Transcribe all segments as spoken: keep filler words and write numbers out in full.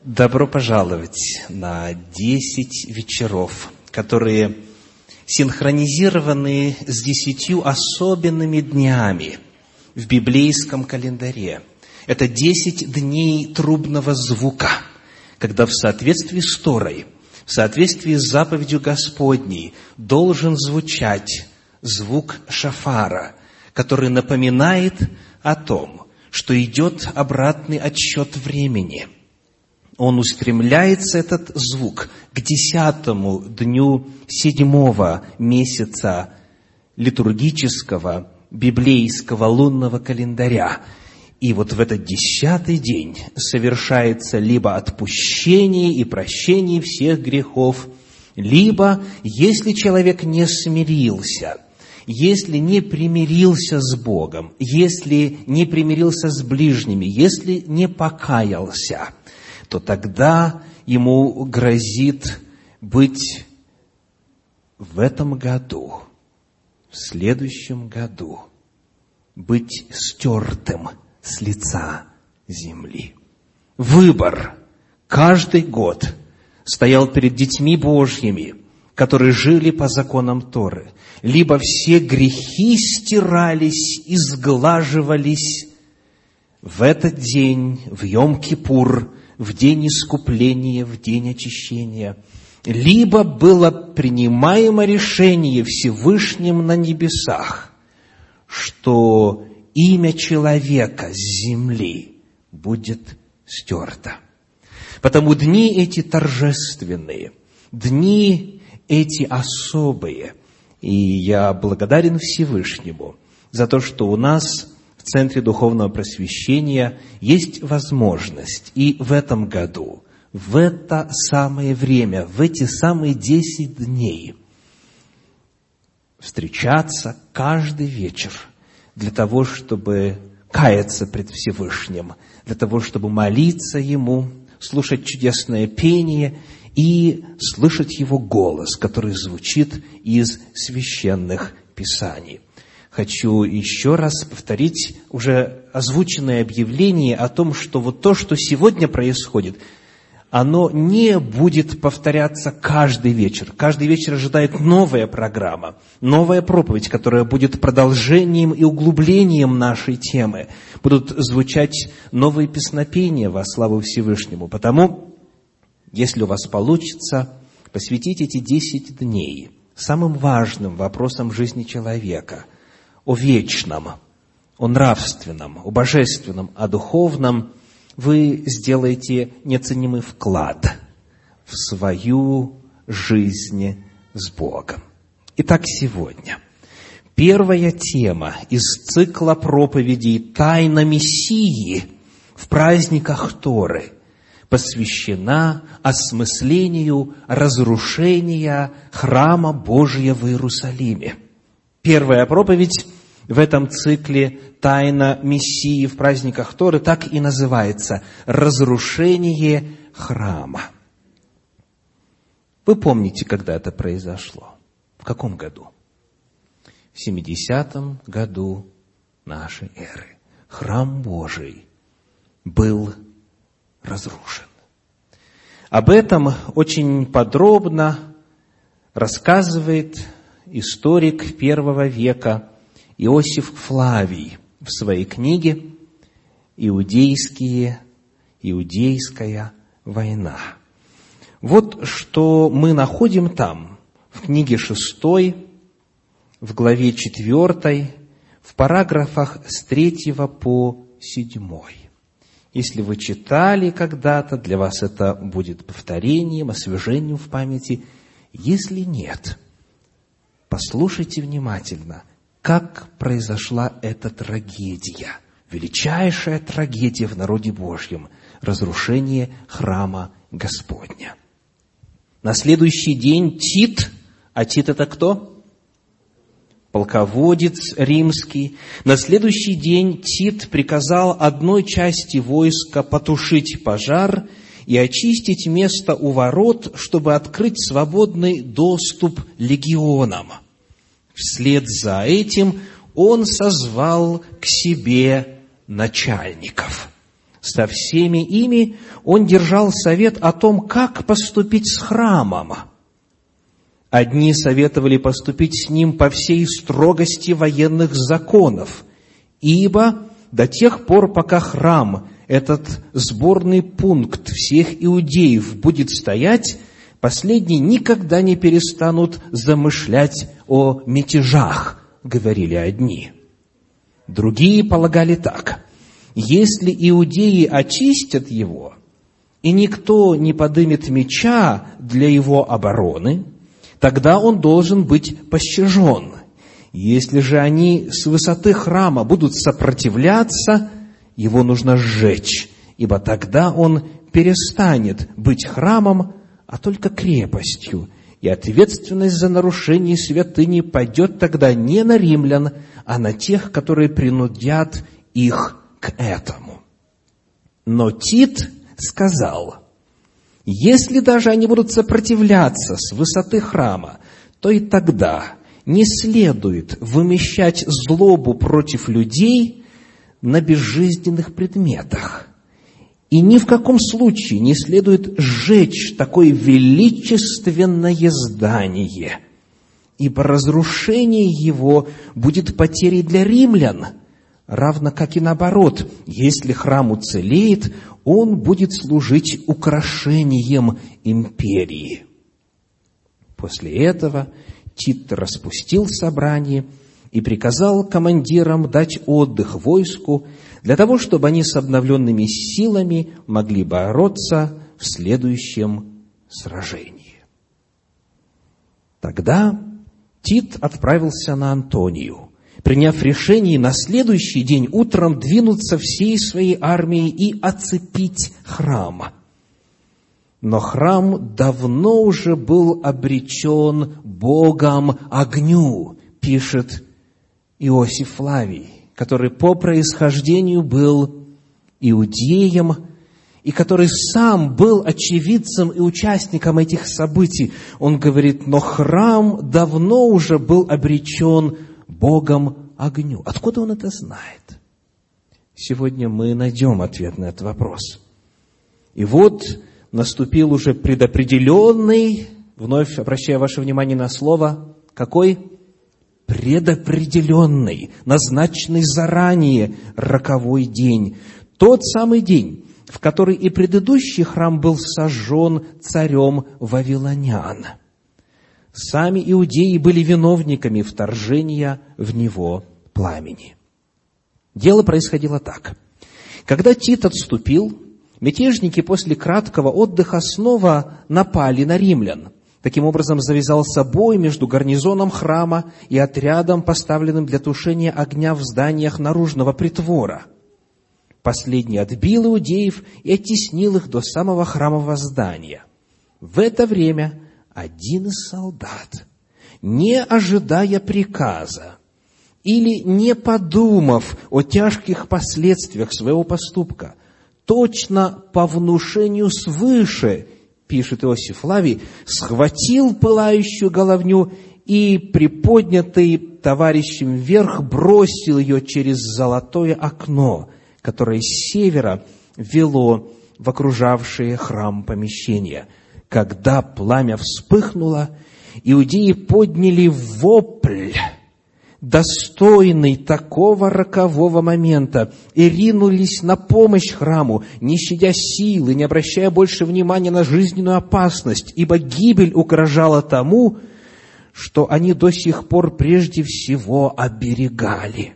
Добро пожаловать на десять вечеров, которые синхронизированы с десятью особенными днями в библейском календаре. Это десять дней трубного звука, когда в соответствии с Торой, в соответствии с заповедью Господней должен звучать звук шафара, который напоминает о том, что идет обратный отсчет времени. Он устремляется, этот звук, к десятому дню седьмого месяца литургического библейского лунного календаря. И вот в этот десятый день совершается либо отпущение и прощение всех грехов, либо, если человек не смирился, если не примирился с Богом, если не примирился с ближними, если не покаялся, то тогда ему грозит быть в этом году, в следующем году, быть стертым с лица земли. Выбор каждый год стоял перед детьми Божьими, которые жили по законам Торы. Либо все грехи стирались и сглаживались в этот день, в Йом-Кипур, в день искупления, в день очищения, либо было принимаемо решение Всевышним на небесах, что имя человека с земли будет стерто. Потому дни эти торжественные, дни эти особые, и я благодарен Всевышнему за то, что у нас в Центре Духовного Просвещения есть возможность и в этом году, в это самое время, в эти самые десять дней встречаться каждый вечер для того, чтобы каяться пред Всевышним, для того, чтобы молиться Ему, слушать чудесное пение и слышать Его голос, который звучит из священных писаний. Хочу еще раз повторить уже озвученное объявление о том, что вот то, что сегодня происходит, оно не будет повторяться каждый вечер. Каждый вечер ожидает новая программа, новая проповедь, которая будет продолжением и углублением нашей темы. Будут звучать новые песнопения во славу Всевышнему. Потому, если у вас получится, посвятить эти десять дней самым важным вопросам жизни человека – о вечном, о нравственном, о божественном, о духовном, вы сделаете неоценимый вклад в свою жизнь с Богом. Итак, сегодня первая тема из цикла проповедей «Тайна Мессии» в праздниках Торы посвящена осмыслению разрушения храма Божия в Иерусалиме. Первая проповедь в этом цикле «Тайна Мессии» в праздниках Торы так и называется «Разрушение храма». Вы помните, когда это произошло? В каком году? В семидесятом году нашей эры. Храм Божий был разрушен. Об этом очень подробно рассказывает историк первого века Иосиф Флавий в своей книге «Иудейские, Иудейская война». Вот что мы находим там, в книге шестой, в главе четвертой, в параграфах с третьего по седьмой. Если вы читали когда-то, для вас это будет повторением, освежением в памяти. Если нет, послушайте внимательно, как произошла эта трагедия, величайшая трагедия в народе Божьем, разрушение храма Господня. На следующий день Тит, а Тит это кто? Полководец римский. На следующий день Тит приказал одной части войска потушить пожар и очистить место у ворот, чтобы открыть свободный доступ легионам. Вслед за этим он созвал к себе начальников. Со всеми ими он держал совет о том, как поступить с храмом. Одни советовали поступить с ним по всей строгости военных законов, ибо до тех пор, пока храм, этот сборный пункт всех иудеев, будет стоять, последние никогда не перестанут замышлять о мятежах, говорили одни. Другие полагали так: если иудеи очистят его, и никто не подымет меча для его обороны, тогда он должен быть пощажен. Если же они с высоты храма будут сопротивляться, его нужно сжечь, ибо тогда он перестанет быть храмом, а только крепостью, и ответственность за нарушение святыни пойдет тогда не на римлян, а на тех, которые принудят их к этому. Но Тит сказал: если даже они будут сопротивляться с высоты храма, то и тогда не следует вымещать злобу против людей на безжизненных предметах. И ни в каком случае не следует сжечь такое величественное здание, ибо разрушение его будет потерей для римлян, равно как и наоборот. Если храм уцелеет, он будет служить украшением империи. После этого Тит распустил собрание и приказал командирам дать отдых войску для того, чтобы они с обновленными силами могли бороться в следующем сражении. Тогда Тит отправился на Антонию, приняв решение на следующий день утром двинуться всей своей армией и оцепить храм. Но храм давно уже был обречен Богом огню, пишет Иосиф Флавий, который по происхождению был иудеем и который сам был очевидцем и участником этих событий. Он говорит: но храм давно уже был обречен Богом огню. Откуда он это знает? Сегодня мы найдем ответ на этот вопрос. И вот наступил уже предопределенный, вновь обращаю ваше внимание на слово, какой? Предопределенный, назначенный заранее роковой день. Тот самый день, в который и предыдущий храм был сожжен царем вавилонян. Сами иудеи были виновниками вторжения в него пламени. Дело происходило так. Когда Тит отступил, мятежники после краткого отдыха снова напали на римлян. Таким образом, завязался бой между гарнизоном храма и отрядом, поставленным для тушения огня в зданиях наружного притвора. Последний отбил иудеев и оттеснил их до самого храмового здания. В это время один из солдат, не ожидая приказа или не подумав о тяжких последствиях своего поступка, точно по внушению свыше, пишет Иосиф Флавий, схватил пылающую головню и, приподнятый товарищем вверх, бросил ее через золотое окно, которое с севера вело в окружавшее храм помещение. Когда пламя вспыхнуло, иудеи подняли вопль, достойный такого рокового момента, и ринулись на помощь храму, не щадя силы, не обращая больше внимания на жизненную опасность, ибо гибель угрожала тому, что они до сих пор прежде всего оберегали.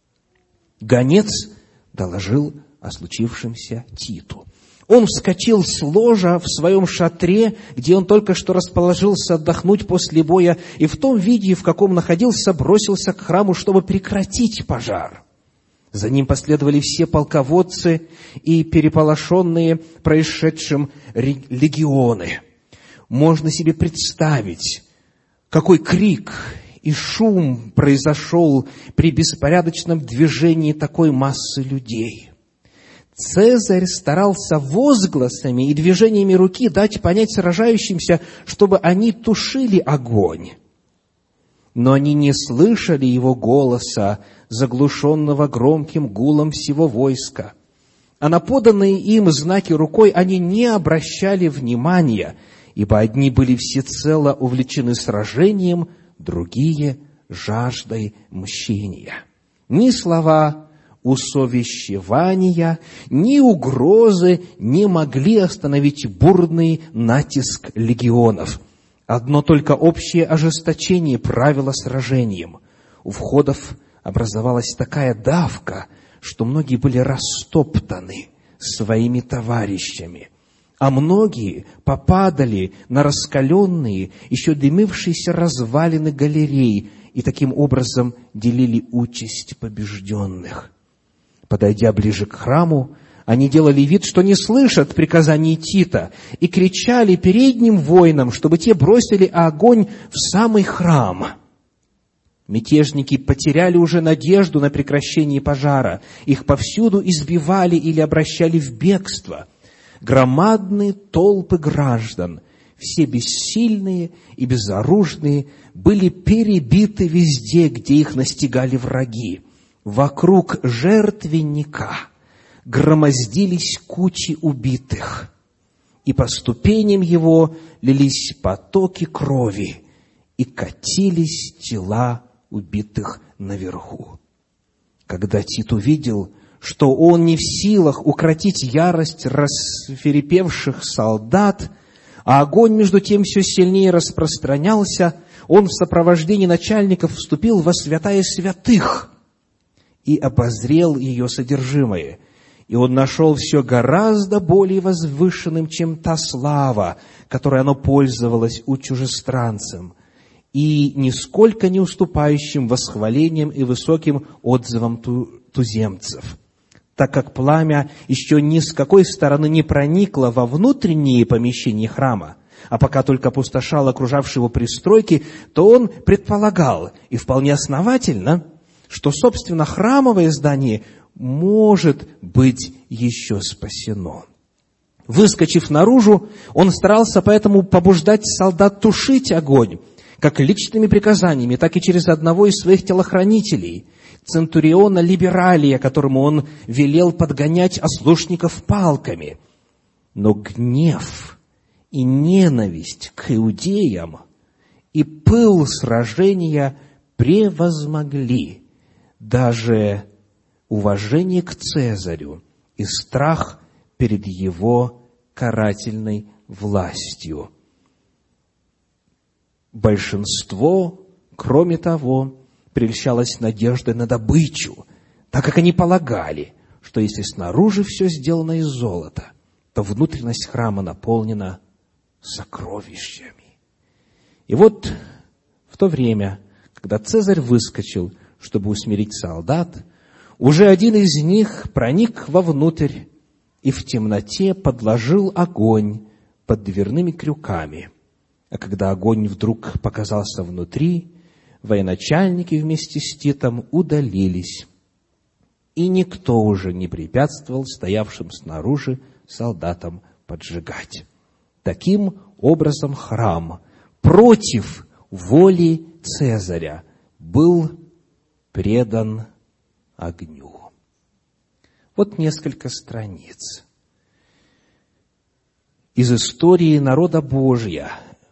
Гонец доложил о случившемся Титу. Он вскочил с ложа в своем шатре, где он только что расположился отдохнуть после боя, и в том виде, в каком находился, бросился к храму, чтобы прекратить пожар. За ним последовали все полководцы и переполошенные происшедшим легионы. Можно себе представить, какой крик и шум произошел при беспорядочном движении такой массы людей. Цезарь старался возгласами и движениями руки дать понять сражающимся, чтобы они тушили огонь. Но они не слышали его голоса, заглушенного громким гулом всего войска. а на поданные им знаки рукой они не обращали внимания, ибо одни были всецело увлечены сражением, другие — жаждой мщения. Ни слова усовещевания, ни угрозы не могли остановить бурный натиск легионов. Одно только общее ожесточение правило сражением. У входов образовалась такая давка, что многие были растоптаны своими товарищами, а многие попадали на раскаленные, еще дымившиеся развалины галерей и таким образом делили участь побежденных. Подойдя ближе к храму, они делали вид, что не слышат приказаний Тита, и кричали передним воинам, чтобы те бросили огонь в самый храм. Мятежники потеряли уже надежду на прекращение пожара. Их повсюду избивали или обращали в бегство. Громадные толпы граждан, все бессильные и безоружные, были перебиты везде, где их настигали враги. Вокруг жертвенника громоздились кучи убитых, и по ступеням его лились потоки крови, и катились тела убитых наверху. Когда Тит увидел, что он не в силах укротить ярость рассвирепевших солдат, а огонь между тем все сильнее распространялся, он в сопровождении начальников вступил во святая святых и обозрел ее содержимое. И он нашел все гораздо более возвышенным, чем та слава, которой оно пользовалось у чужестранцам, и нисколько не уступающим восхвалением и высоким отзывам туземцев, так как пламя еще ни с какой стороны не проникло во внутренние помещения храма, а пока только опустошало окружавшие его пристройки, то он предполагал, и вполне основательно, что, собственно, храмовое здание может быть еще спасено. Выскочив наружу, он старался поэтому побуждать солдат тушить огонь, как личными приказаниями, так и через одного из своих телохранителей, центуриона Либералия, которому он велел подгонять ослушников палками. Но гнев и ненависть к иудеям и пыл сражения превозмогли даже уважение к Цезарю и страх перед его карательной властью. Большинство, кроме того, прельщалось надеждой на добычу, так как они полагали, что если снаружи все сделано из золота, то внутренность храма наполнена сокровищами. И вот в то время, когда Цезарь выскочил, чтобы усмирить солдат, уже один из них проник вовнутрь и в темноте подложил огонь под дверными крюками. А когда огонь вдруг показался внутри, военачальники вместе с Титом удалились, и никто уже не препятствовал стоявшим снаружи солдатам поджигать. Таким образом, храм против воли Цезаря был предан огню. Вот несколько страниц из истории народа Божия.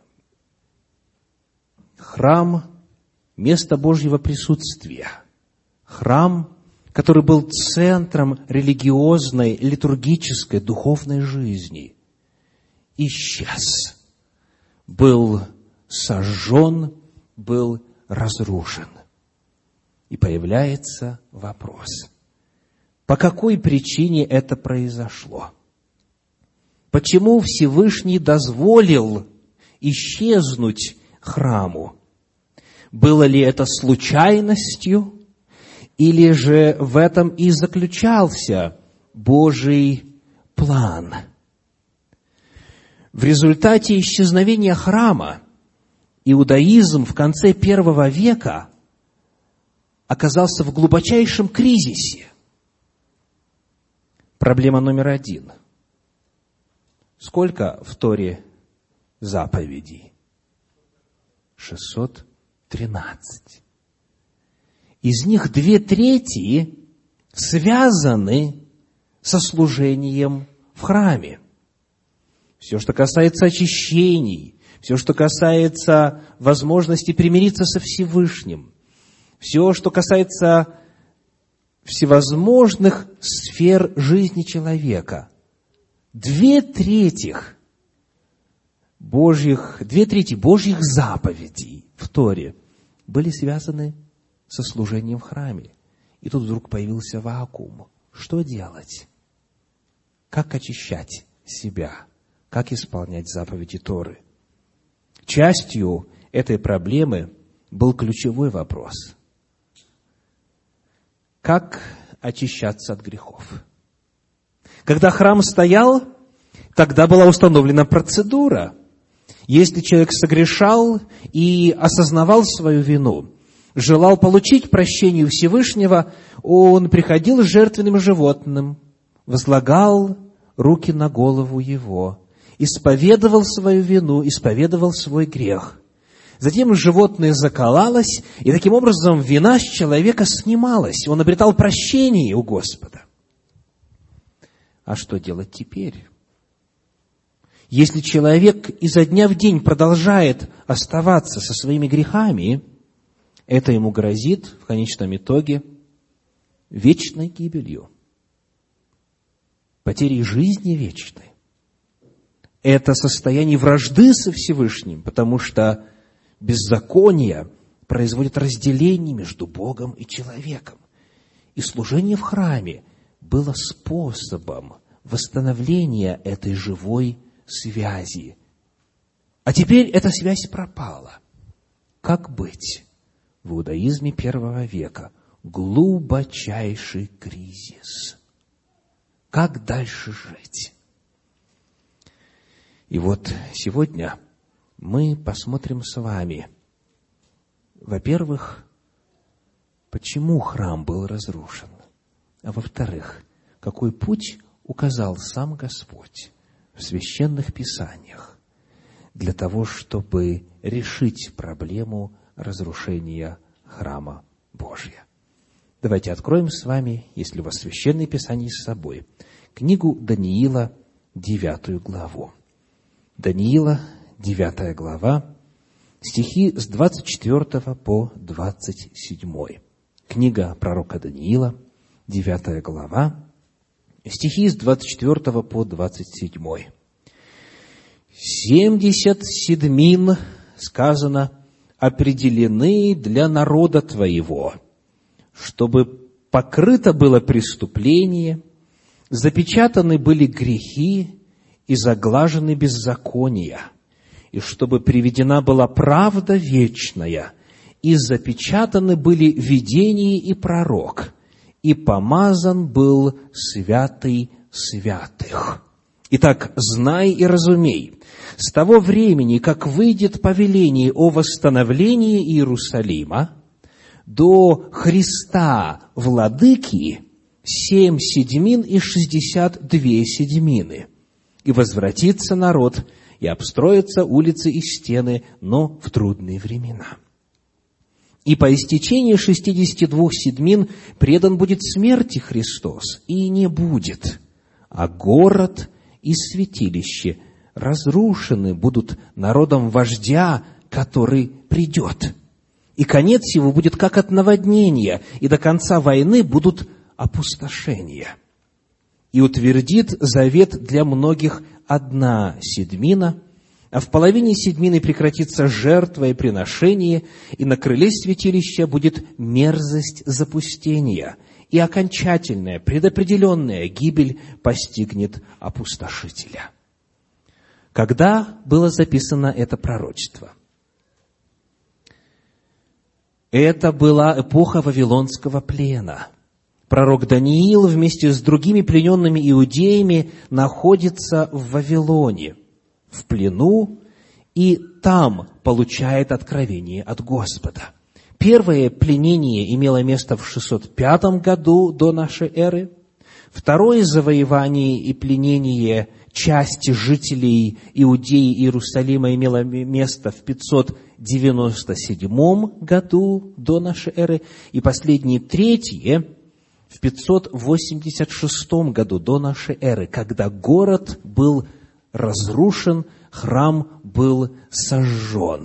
Храм – место Божьего присутствия. Храм, который был центром религиозной, литургической, духовной жизни, исчез, был сожжен, был разрушен. И появляется вопрос: по какой причине это произошло? Почему Всевышний дозволил исчезнуть храму? Было ли это случайностью, или же в этом и заключался Божий план? В результате исчезновения храма иудаизм в конце первого века оказался в глубочайшем кризисе. Проблема номер один. Сколько в Торе заповедей? шестьсот тринадцать. Из них две трети связаны со служением в храме. Все, что касается очищений, все, что касается возможности примириться со Всевышним, все, что касается всевозможных сфер жизни человека, две трети Божьих, две трети Божьих заповедей в Торе были связаны со служением в храме. И тут вдруг появился вакуум. Что делать? Как очищать себя? Как исполнять заповеди Торы? Частью этой проблемы был ключевой вопрос. Как очищаться от грехов? Когда храм стоял, тогда была установлена процедура. Если человек согрешал и осознавал свою вину, желал получить прощение у Всевышнего, он приходил с жертвенным животным, возлагал руки на голову его, исповедовал свою вину, исповедовал свой грех. Затем животное закололось, и таким образом вина с человека снималась, он обретал прощение у Господа. А что делать теперь? Если человек изо дня в день продолжает оставаться со своими грехами, это ему грозит в конечном итоге вечной гибелью, потерей жизни вечной. Это состояние вражды со Всевышним, потому что беззаконие производит разделение между Богом и человеком. И служение в храме было способом восстановления этой живой связи. А теперь эта связь пропала. Как быть? В иудаизме первого века глубочайший кризис. Как дальше жить? И вот сегодня мы посмотрим с вами, во-первых, почему храм был разрушен, а во-вторых, какой путь указал сам Господь в священных писаниях для того, чтобы решить проблему разрушения храма Божия. Давайте откроем с вами, если у вас священное писание с собой, книгу Даниила, девятую главу. Даниила, девятая глава, стихи с двадцать четвертого по двадцать седьмой. Книга пророка Даниила, девятая глава, стихи с двадцать четвертого по двадцать седьмой. «Семьдесят седмин, сказано, определены для народа твоего, чтобы покрыто было преступление, запечатаны были грехи и заглажены беззакония, и чтобы приведена была правда вечная, и запечатаны были видение и пророк, и помазан был святый святых. Итак, знай и разумей, с того времени, как выйдет повеление о восстановлении Иерусалима, до Христа Владыки семь седьмин и шестьдесят две седьмины. И возвратится народ, и обстроятся улицы и стены, но в трудные времена. И по истечении шестидесяти двух седмин предан будет смерти Христос, и не будет, а город и святилище разрушены будут народом вождя, который придет. И конец его будет как от наводнения, и до конца войны будут опустошения. И утвердит завет для многих одна седмина, а в половине седмины прекратится жертва и приношение, и на крыле святилища будет мерзость запустения, и окончательная, предопределенная гибель постигнет опустошителя». Когда было записано это пророчество? Это была эпоха Вавилонского плена. Пророк Даниил вместе с другими плененными иудеями находится в Вавилоне, в плену, и там получает откровение от Господа. Первое пленение имело место в шестьсот пятом году до нашей эры. Второе завоевание и пленение части жителей Иудеи и Иерусалима имело место в пятьсот девяносто седьмом году до нашей эры. И последнее, третье, в пятьсот восемьдесят шестом году до нашей эры, когда город был разрушен, храм был сожжен.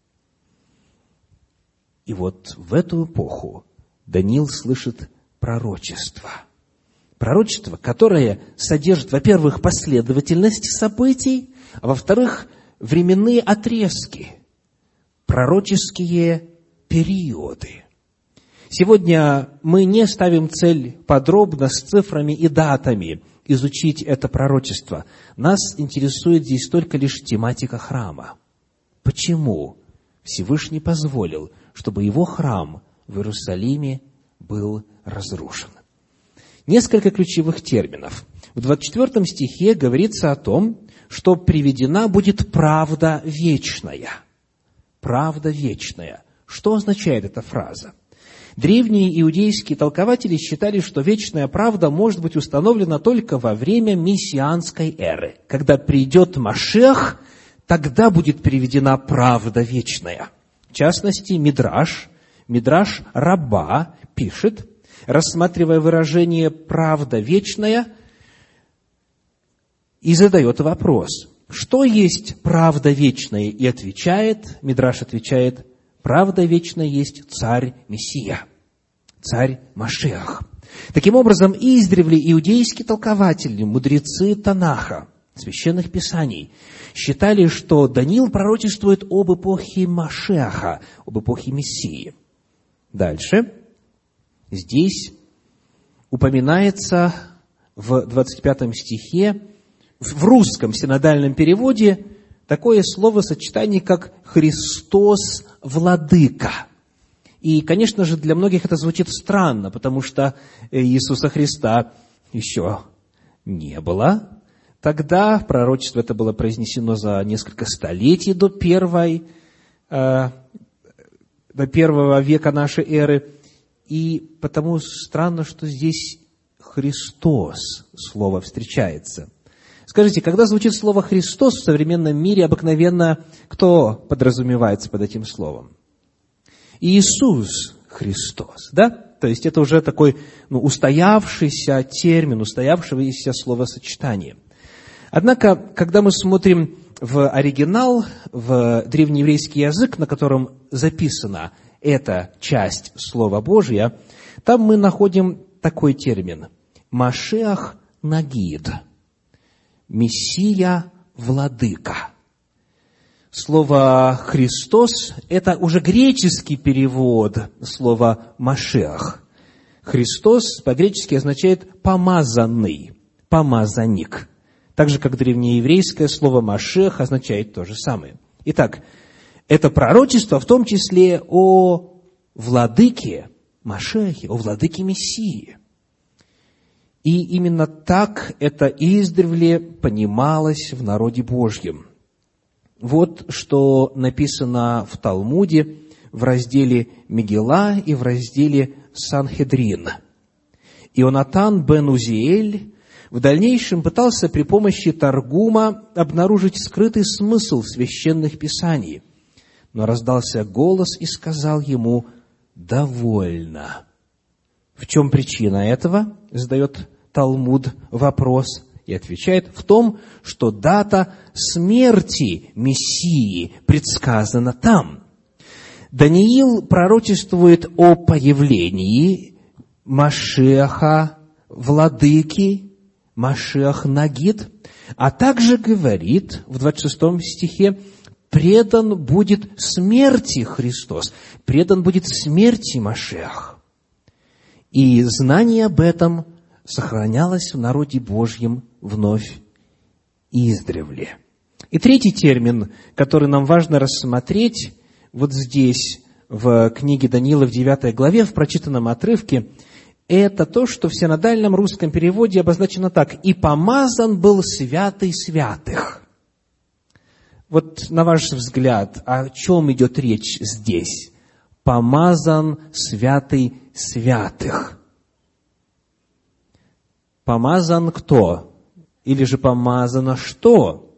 И вот в эту эпоху Даниил слышит пророчество. Пророчество, которое содержит, во-первых, последовательность событий, а во-вторых, временные отрезки, пророческие периоды. Сегодня мы не ставим цель подробно с цифрами и датами изучить это пророчество. Нас интересует здесь только лишь тематика храма. Почему Всевышний позволил, чтобы его храм в Иерусалиме был разрушен? Несколько ключевых терминов. В двадцать четвёртом стихе говорится о том, что приведена будет правда вечная. Правда вечная. Что означает эта фраза? Древние иудейские толкователи считали, что вечная правда может быть установлена только во время мессианской эры. Когда придет Машиах, тогда будет приведена правда вечная. В частности, Мидраш, Мидраш Раба пишет, рассматривая выражение «правда вечная», и задает вопрос, что есть правда вечная? И отвечает, Мидраш отвечает, правда вечная есть царь Мессия, царь Машиах. Таким образом, издревле иудейские толкователи, мудрецы Танаха, священных писаний, считали, что Даниил пророчествует об эпохе Машиаха, об эпохе Мессии. Дальше. Здесь упоминается в двадцать пятом стихе, в русском синодальном переводе, такое словосочетание, как «Христос Владыка». И, конечно же, для многих это звучит странно, потому что Иисуса Христа еще не было. Тогда пророчество это было произнесено за несколько столетий до первой, э, до первого века нашей эры. И потому странно, что здесь «Христос» слово встречается. Скажите, когда звучит слово «Христос» в современном мире, обыкновенно кто подразумевается под этим словом? Иисус Христос, да? То есть это уже такой ну, устоявшийся термин, устоявшееся словосочетание. Однако, когда мы смотрим в оригинал, в древнееврейский язык, на котором записана эта часть Слова Божия, там мы находим такой термин – Машиах Нагид, Мессия Владыка. Слово «Христос» – это уже греческий перевод слова «Машиах». Христос по-гречески означает «помазанный», «помазанник». Так же, как древнееврейское слово «Машиах» означает то же самое. Итак, это пророчество в том числе о владыке Машиахе, о владыке Мессии. И именно так это издревле понималось в народе Божьем. Вот что написано в Талмуде в разделе Мегилла и в разделе Санхедрин. Ионатан бен Узиэль в дальнейшем пытался при помощи Таргума обнаружить скрытый смысл в священных писаниях. Но раздался голос и сказал ему: «Довольно». В чем причина этого? Задает Талмуд вопрос и отвечает: в том, что дата смерти Мессии предсказана там. Даниил пророчествует о появлении Машиаха, владыки, Машиах Нагид, а также говорит в двадцать шестом стихе: предан будет смерти Христос, предан будет смерти Машиах. И знание об этом сохранялось в народе Божьем вновь издревле. И третий термин, который нам важно рассмотреть, вот здесь, в книге Даниила, в девятой главе, в прочитанном отрывке, это то, что в синодальном русском переводе обозначено так: «И помазан был святый святых». Вот на ваш взгляд, о чем идет речь здесь? Помазан святый святых. Помазан кто? Или же помазано что?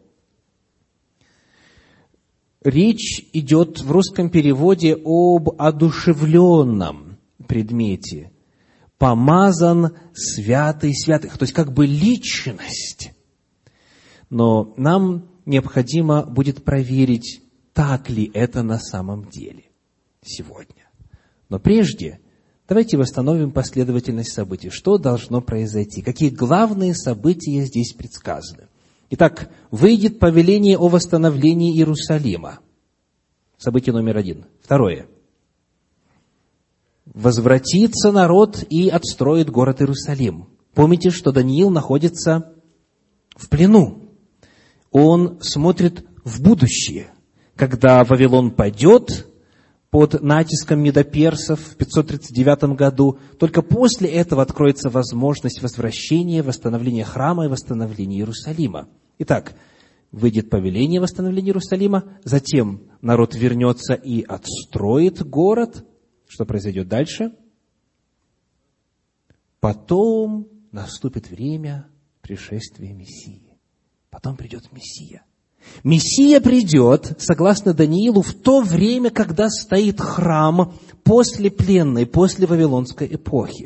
Речь идет в русском переводе об одушевленном предмете. помазан святый святых, то есть как бы личность. Но нам необходимо будет проверить, так ли это на самом деле сегодня. Но прежде давайте восстановим последовательность событий. Что должно произойти? Какие главные события здесь предсказаны? Итак, выйдет повеление о восстановлении Иерусалима. Событие номер один. Второе. Возвратится народ и отстроит город Иерусалим. Помните, что Даниил находится в плену. Он смотрит в будущее. Когда Вавилон падет под натиском медоперсов в пятьсот тридцать девятом году, только после этого откроется возможность возвращения, восстановления храма и восстановления Иерусалима. Итак, выйдет повеление о восстановлении Иерусалима, затем народ вернется и отстроит город. Что произойдет дальше? Потом наступит время пришествия Мессии. Потом придет Мессия. Мессия придет, согласно Даниилу, в то время, когда стоит храм после пленной, после Вавилонской эпохи.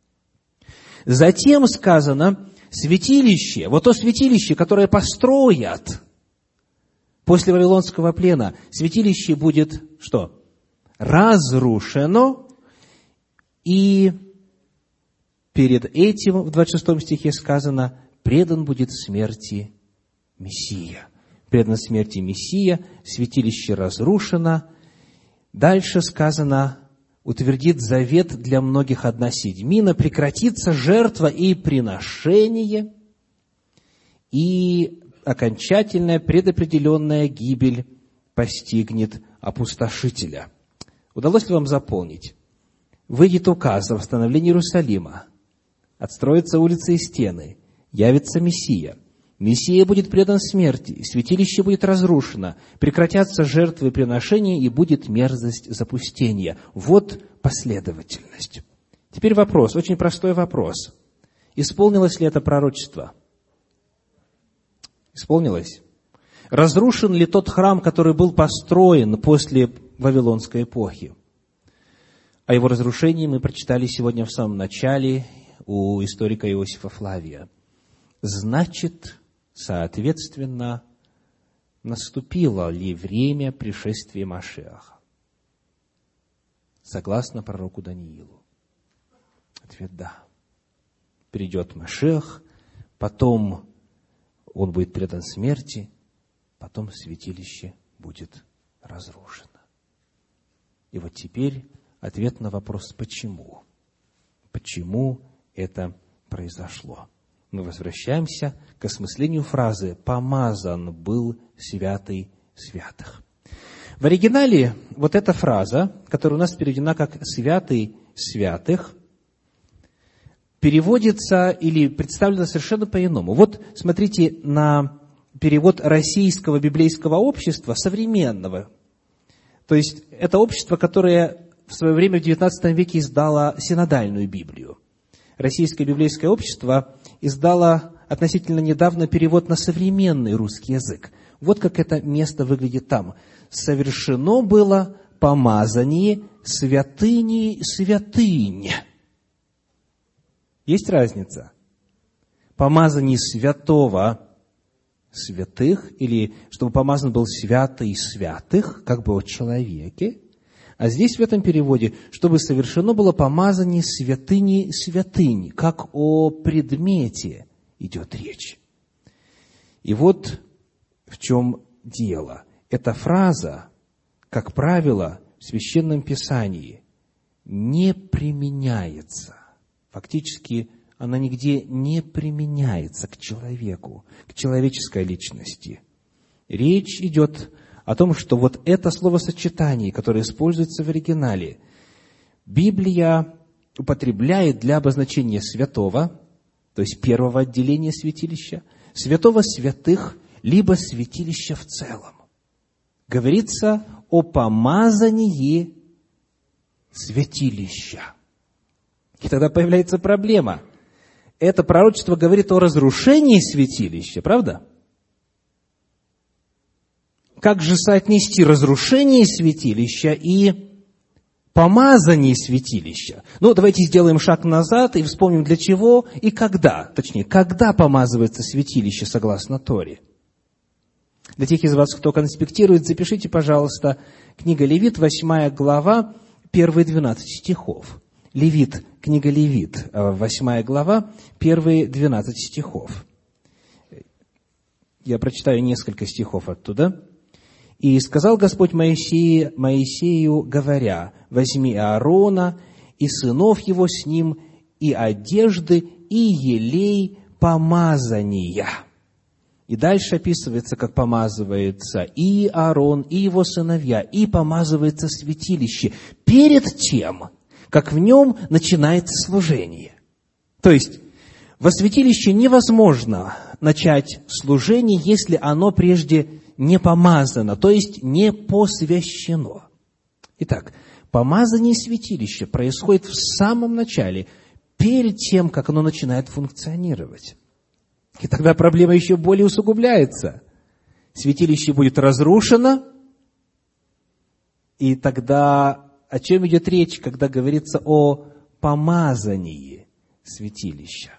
Затем сказано, святилище, вот то святилище, которое построят после Вавилонского плена, святилище будет что? Разрушено, и перед этим в двадцать шестом стихе сказано, предан будет смерти Мессия. Предан смерти Мессия, святилище разрушено. Дальше сказано, утвердит завет для многих одна седьмина, прекратится жертва и приношение, и окончательная предопределенная гибель постигнет опустошителя. Удалось ли вам заполнить? Выйдет указ о восстановлении Иерусалима, отстроятся улицы и стены, явится Мессия. Мессия будет предан смерти, святилище будет разрушено, прекратятся жертвы и приношения, и будет мерзость запустения. Вот последовательность. Теперь вопрос, очень простой вопрос. Исполнилось ли это пророчество? Исполнилось? Разрушен ли тот храм, который был построен после Вавилонской эпохи? О его разрушении мы прочитали сегодня в самом начале у историка Иосифа Флавия. Значит, соответственно, наступило ли время пришествия Машиаха? Согласно пророку Даниилу. Ответ – да. Придет Машиах, потом он будет предан смерти, потом святилище будет разрушено. И вот теперь ответ на вопрос «почему?». Почему это произошло? Мы возвращаемся к осмыслению фразы «помазан был святый святых». В оригинале вот эта фраза, которая у нас переведена как «святый святых», переводится или представлена совершенно по-иному. Вот смотрите на перевод Российского библейского общества, современного. То есть это общество, которое в свое время в девятнадцатом веке издало синодальную Библию. Российское библейское общество издало относительно недавно перевод на современный русский язык. Вот как это место выглядит там. «Совершено было помазание святыни святынь». Есть разница? Помазание святого святых, или чтобы помазан был святый святых, как бы о человеке. А здесь в этом переводе, чтобы совершено было помазание святыни святынь, как о предмете идет речь. И вот в чем дело. Эта фраза, как правило, в Священном Писании не применяется. Фактически она нигде не применяется к человеку, к человеческой личности. Речь идет о том, что вот это словосочетание, которое используется в оригинале, Библия употребляет для обозначения святого, то есть первого отделения святилища, святого святых, либо святилища в целом. Говорится о помазании святилища. И тогда появляется проблема. Это пророчество говорит о разрушении святилища, правда? Как же соотнести разрушение святилища и помазании святилища. Ну, давайте сделаем шаг назад и вспомним, для чего и когда, точнее, когда помазывается святилище согласно Торе. Для тех из вас, кто конспектирует, запишите, пожалуйста, книга Левит, восьмая глава, первые двенадцать стихов. Левит, книга Левит, восьмая глава, первые двенадцать стихов. Я прочитаю несколько стихов оттуда. «И сказал Господь Моисею, Моисею, говоря, возьми Аарона и сынов его с ним, и одежды, и елей помазания». И дальше описывается, как помазывается и Аарон, и его сыновья, и помазывается святилище перед тем, как в нем начинается служение. То есть, во святилище невозможно начать служение, если оно прежде не помазано, то есть не посвящено. Итак, помазание святилища происходит в самом начале, перед тем, как оно начинает функционировать. И тогда проблема еще более усугубляется. Святилище будет разрушено, и тогда о чем идет речь, когда говорится о помазании святилища?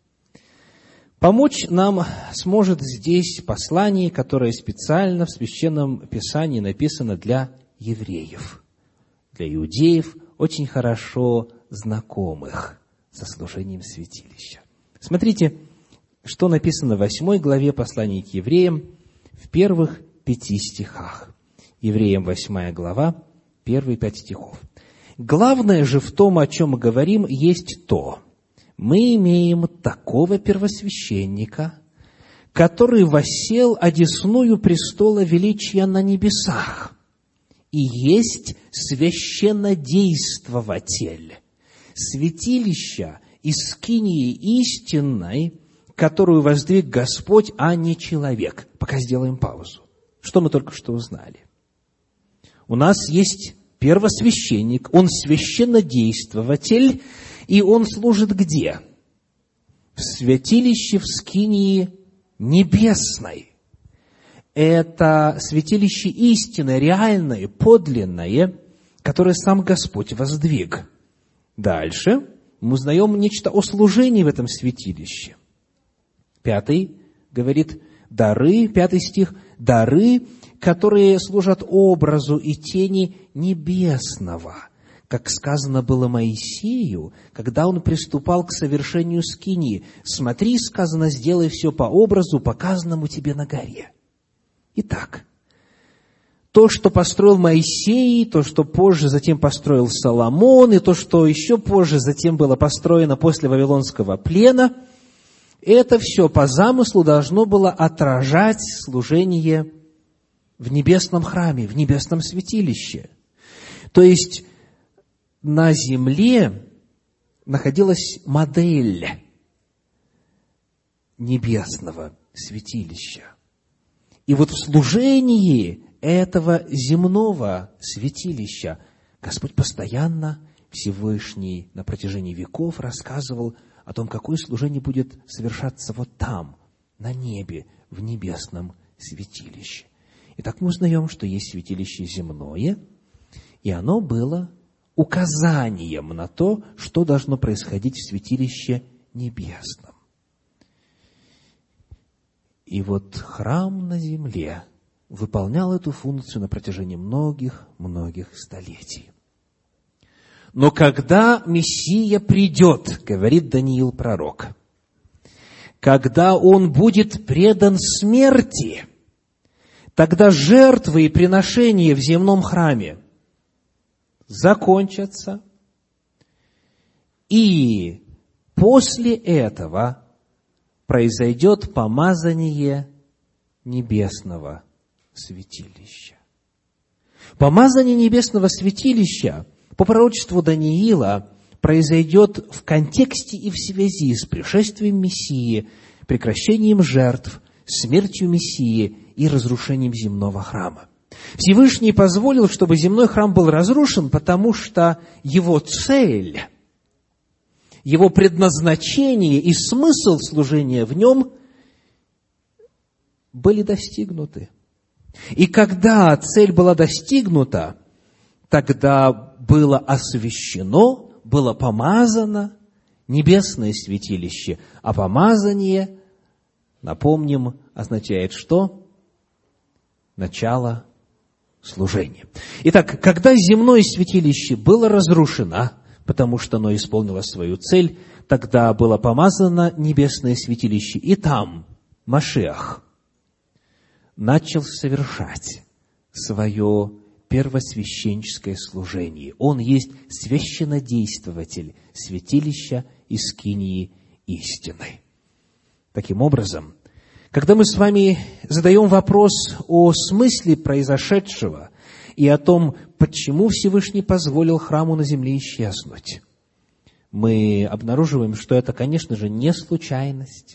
Помочь нам сможет здесь послание, которое специально в Священном Писании написано для евреев, для иудеев, очень хорошо знакомых со служением святилища. Смотрите, что написано в восьмой главе послания к евреям в первых пяти стихах. Евреям восьмая глава, первые пять стихов. «Главное же в том, о чем мы говорим, есть то: мы имеем такого первосвященника, который воссел одесную престола величия на небесах, и есть священнодействователь святилища и скинии истинной, которую воздвиг Господь, а не человек». Пока сделаем паузу. Что мы только что узнали? У нас есть первосвященник, он священнодействователь, и он служит где? В святилище, в скинии небесной. Это святилище истинное, реальное, подлинное, которое сам Господь воздвиг. Дальше мы узнаем нечто о служении в этом святилище. Пятый говорит, дары, пятый стих, дары, которые служат образу и тени небесного, как сказано было Моисею, когда он приступал к совершению скинии. «Смотри, сказано, сделай все по образу, показанному тебе на горе». Итак, то, что построил Моисей, то, что позже затем построил Соломон, и то, что еще позже затем было построено после Вавилонского плена, это все по замыслу должно было отражать служение в небесном храме, в небесном святилище. То есть, на земле находилась модель небесного святилища. И вот в служении этого земного святилища Господь постоянно, Всевышний, на протяжении веков рассказывал о том, какое служение будет совершаться вот там, на небе, в небесном святилище. Итак, мы узнаем, что есть святилище земное, и оно было указанием на то, что должно происходить в святилище небесном. И вот храм на земле выполнял эту функцию на протяжении многих-многих столетий. Но когда Мессия придет, говорит Даниил пророк, когда Он будет предан смерти, тогда жертвы и приношения в земном храме закончатся, и после этого произойдет помазание небесного святилища. Помазание небесного святилища по пророчеству Даниила произойдет в контексте и в связи с пришествием Мессии, прекращением жертв, смертью Мессии и разрушением земного храма. Всевышний позволил, чтобы земной храм был разрушен, потому что его цель, его предназначение и смысл служения в нем были достигнуты. И когда цель была достигнута, тогда было освящено, было помазано небесное святилище. А помазание, напомним, означает что? Начало служения. Итак, когда земное святилище было разрушено, потому что оно исполнило свою цель, тогда было помазано небесное святилище. И там Машиах начал совершать свое первосвященческое служение. Он есть священнодействователь святилища и скинии истины. Таким образом, когда мы с вами задаем вопрос о смысле произошедшего и о том, почему Всевышний позволил храму на земле исчезнуть, мы обнаруживаем, что это, конечно же, не случайность.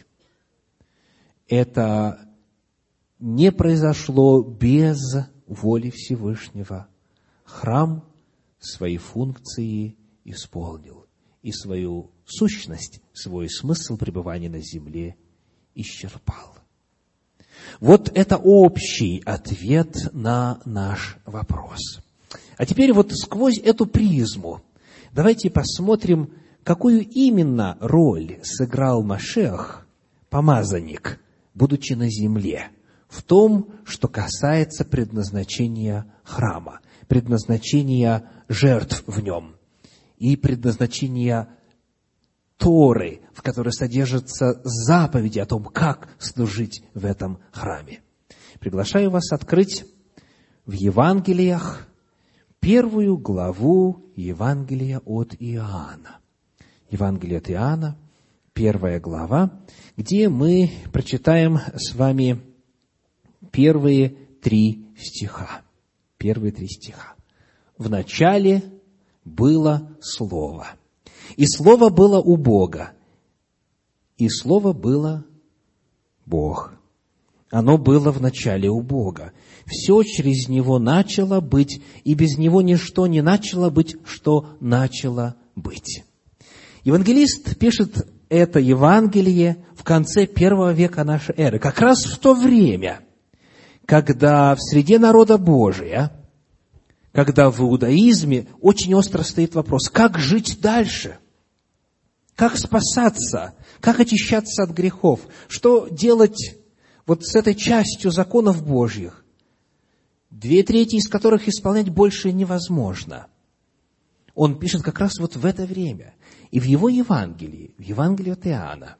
Это не произошло без воли Всевышнего. Храм свои функции исполнил и свою сущность, свой смысл пребывания на земле исчерпал. Вот это общий ответ на наш вопрос. А теперь вот сквозь эту призму давайте посмотрим, какую именно роль сыграл Машиах, помазанник, будучи на земле, в том, что касается предназначения храма, предназначения жертв в нем и предназначения Торы, в которой содержатся заповеди о том, как служить в этом храме. Приглашаю вас открыть в Евангелиях первую главу Евангелия от Иоанна. Евангелие от Иоанна, первая глава, где мы прочитаем с вами первые три стиха. Первые три стиха. «В начале было Слово, и Слово было у Бога, и Слово было Бог. Оно было в начале у Бога. Все через Него начало быть, и без Него ничто не начало быть, что начало быть». Евангелист пишет это Евангелие в конце первого века нашей эры, как раз в то время, когда в среде народа Божия, когда в иудаизме очень остро стоит вопрос, как жить дальше, как спасаться, как очищаться от грехов, что делать вот с этой частью законов Божьих, две трети из которых исполнять больше невозможно. Он пишет как раз вот в это время. И в его Евангелии, в Евангелии от Иоанна,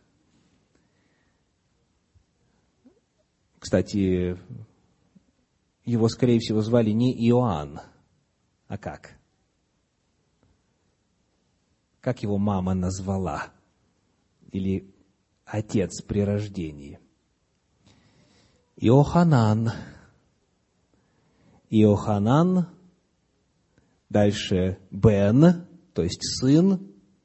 кстати, его, скорее всего, звали не Иоанн, а как? Как его мама назвала? Или отец при рождении? Иоханан. Иоханан, дальше Бен, то есть сын,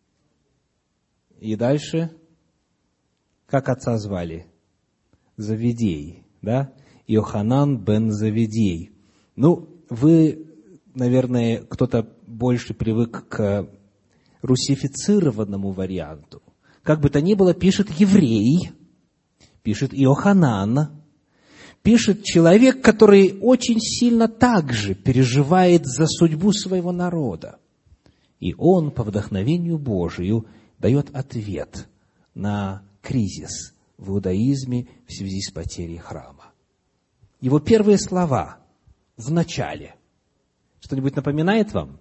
и дальше, как отца звали? Завидей, да? Иоханан бен Завидей. Ну, вы, наверное, кто-то больше привык к русифицированному варианту. Как бы то ни было, пишет еврей, пишет Иоханан, пишет человек, который очень сильно также переживает за судьбу своего народа. И он, по вдохновению Божию, дает ответ на кризис в иудаизме в связи с потерей храма. Его первые слова в начале. Что-нибудь напоминает вам?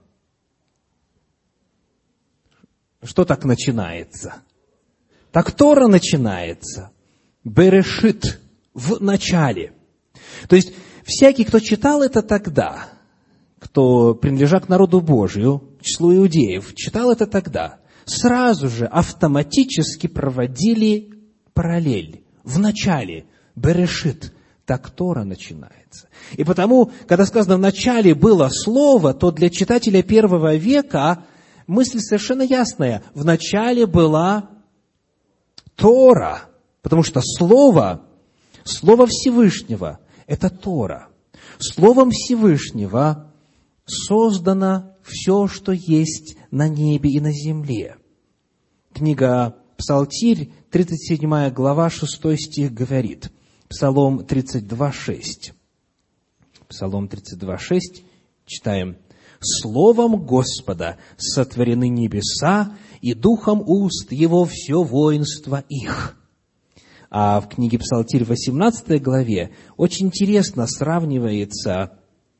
Что так начинается? Так Тора начинается. Берешит, в начале. То есть, всякий, кто читал это тогда, кто, принадлежа к народу Божию, к числу иудеев, читал это тогда, сразу же автоматически проводили параллель. В начале, Берешит, так Тора начинается. И потому, когда сказано «в начале было Слово», то для читателя первого века мысль совершенно ясная. В начале была Тора, потому что Слово, Слово Всевышнего – это Тора. Словом Всевышнего создано все, что есть на небе и на земле. Книга Псалтирь, тридцать седьмая глава, шестой стих говорит, Псалом тридцать два, шесть. Псалом тридцать два, шесть, читаем. Словом Господа сотворены небеса, и духом уст Его все воинство их». А в книге Псалтирь, в восемнадцатой главе, очень интересно сравнивается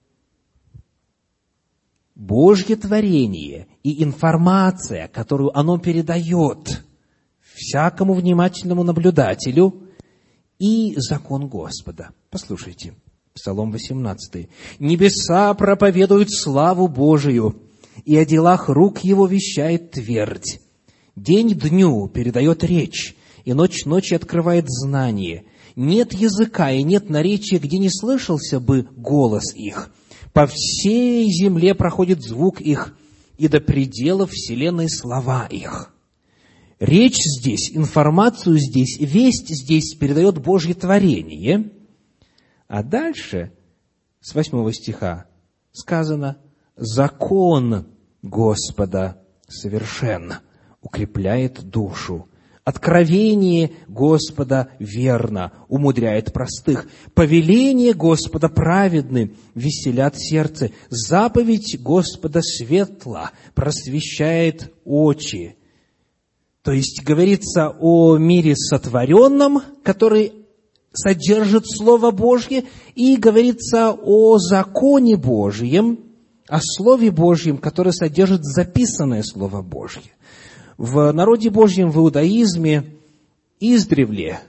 Божье творение и информация, которую оно передает всякому внимательному наблюдателю, и закон Господа. Послушайте, Псалом восемнадцатый. «Небеса проповедуют славу Божию, и о делах рук Его вещает твердь. День дню передает речь, и ночь ночи открывает знание. Нет языка и нет наречия, где не слышался бы голос их. По всей земле проходит звук их, и до пределов вселенной слова их». Речь здесь, информацию здесь, весть здесь передает Божье творение. А дальше, с восьмого стиха, сказано: «Закон Господа совершен, укрепляет душу. Откровение Господа верно, умудряет простых. Повеление Господа праведны, веселят сердце. Заповедь Господа светла, просвещает очи». То есть говорится о мире сотворенном, который содержит Слово Божье, и говорится о законе Божьем, о Слове Божьем, которое содержит записанное Слово Божье. В народе Божьем, в иудаизме, издревле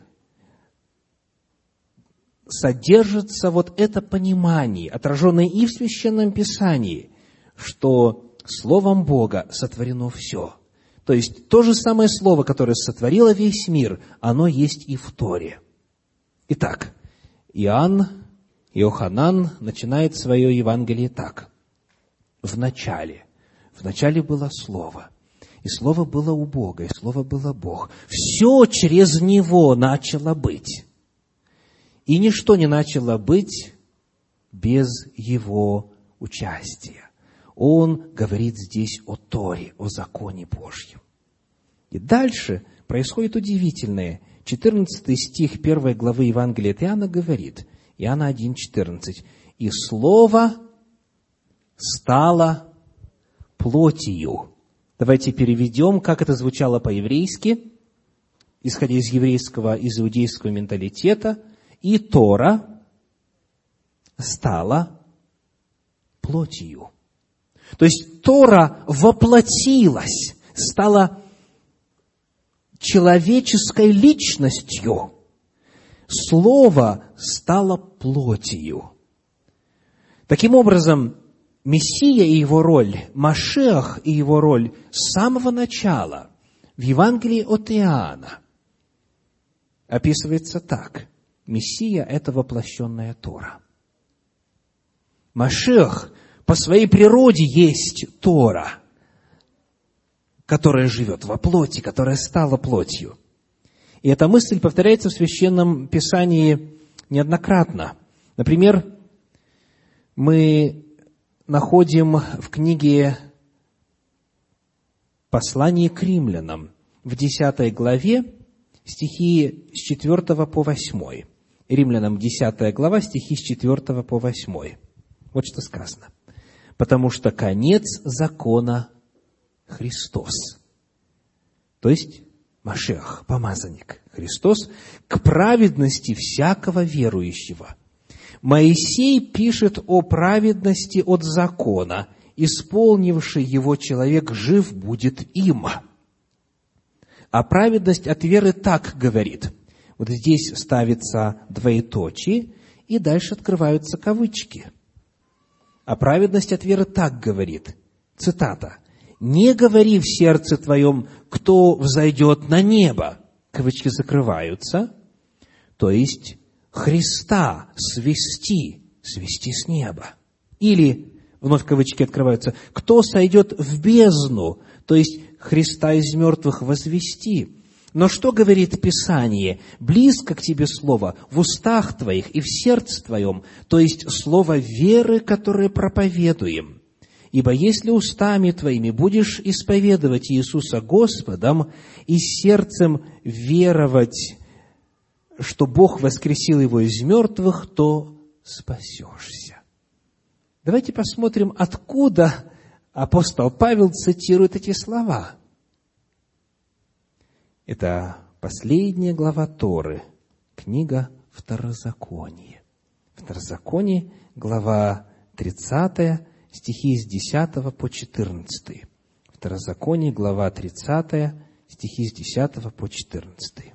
содержится вот это понимание, отраженное и в Священном Писании, что Словом Бога сотворено все. То есть, то же самое Слово, которое сотворило весь мир, оно есть и в Торе. Итак, Иоанн, Иоханан начинает свое Евангелие так. В начале. В начале было Слово. И Слово было у Бога, и Слово было Бог. Все через Него начало быть. И ничто не начало быть без Его участия. Он говорит здесь о Торе, о законе Божьем. И дальше происходит удивительное. четырнадцатый стих первой главы Евангелия от Иоанна говорит, Иоанна один четырнадцать, «И Слово стало плотью». Давайте переведем, как это звучало по-еврейски, исходя из еврейского, из иудейского менталитета. «И Тора стала плотью». То есть Тора воплотилась, стала человеческой личностью. Слово стало плотью. Таким образом, Мессия и его роль, Машиах и его роль с самого начала в Евангелии от Иоанна описывается так. Мессия – это воплощенная Тора. Машиах по своей природе есть Тора, которая живет во плоти, которая стала плотью. И эта мысль повторяется в Священном Писании неоднократно. Например, мы находим в книге «Послание к римлянам» в десятой главе стихи с четвертого по восьмой. Римлянам десятая глава, стихи с четвертого по восьмой. Вот что сказано. «Потому что конец закона Христос». То есть Машиах, помазанник Христос, к праведности всякого верующего. Моисей пишет о праведности от закона, исполнивший его человек жив будет им. А праведность от веры так говорит. Вот здесь ставится двоеточие, и дальше открываются кавычки. А праведность от веры так говорит, цитата, «Не говори в сердце твоем, кто взойдет на небо». Кавычки закрываются. То есть, Христа свести, свести с неба. Или, вновь кавычки открываются, «Кто сойдет в бездну», то есть, Христа из мертвых возвести. Но что говорит Писание? «Близко к тебе слово, в устах твоих и в сердце твоем», то есть, слово веры, которое проповедуем. «Ибо если устами твоими будешь исповедовать Иисуса Господом и сердцем веровать, что Бог воскресил Его из мертвых, то спасешься». Давайте посмотрим, откуда апостол Павел цитирует эти слова. Это последняя глава Торы, книга Второзаконие. Второзаконие, глава тридцатая, стихи с десятого по четырнадцатый. Второзаконие, глава тридцатая, стихи с десятого по четырнадцатый.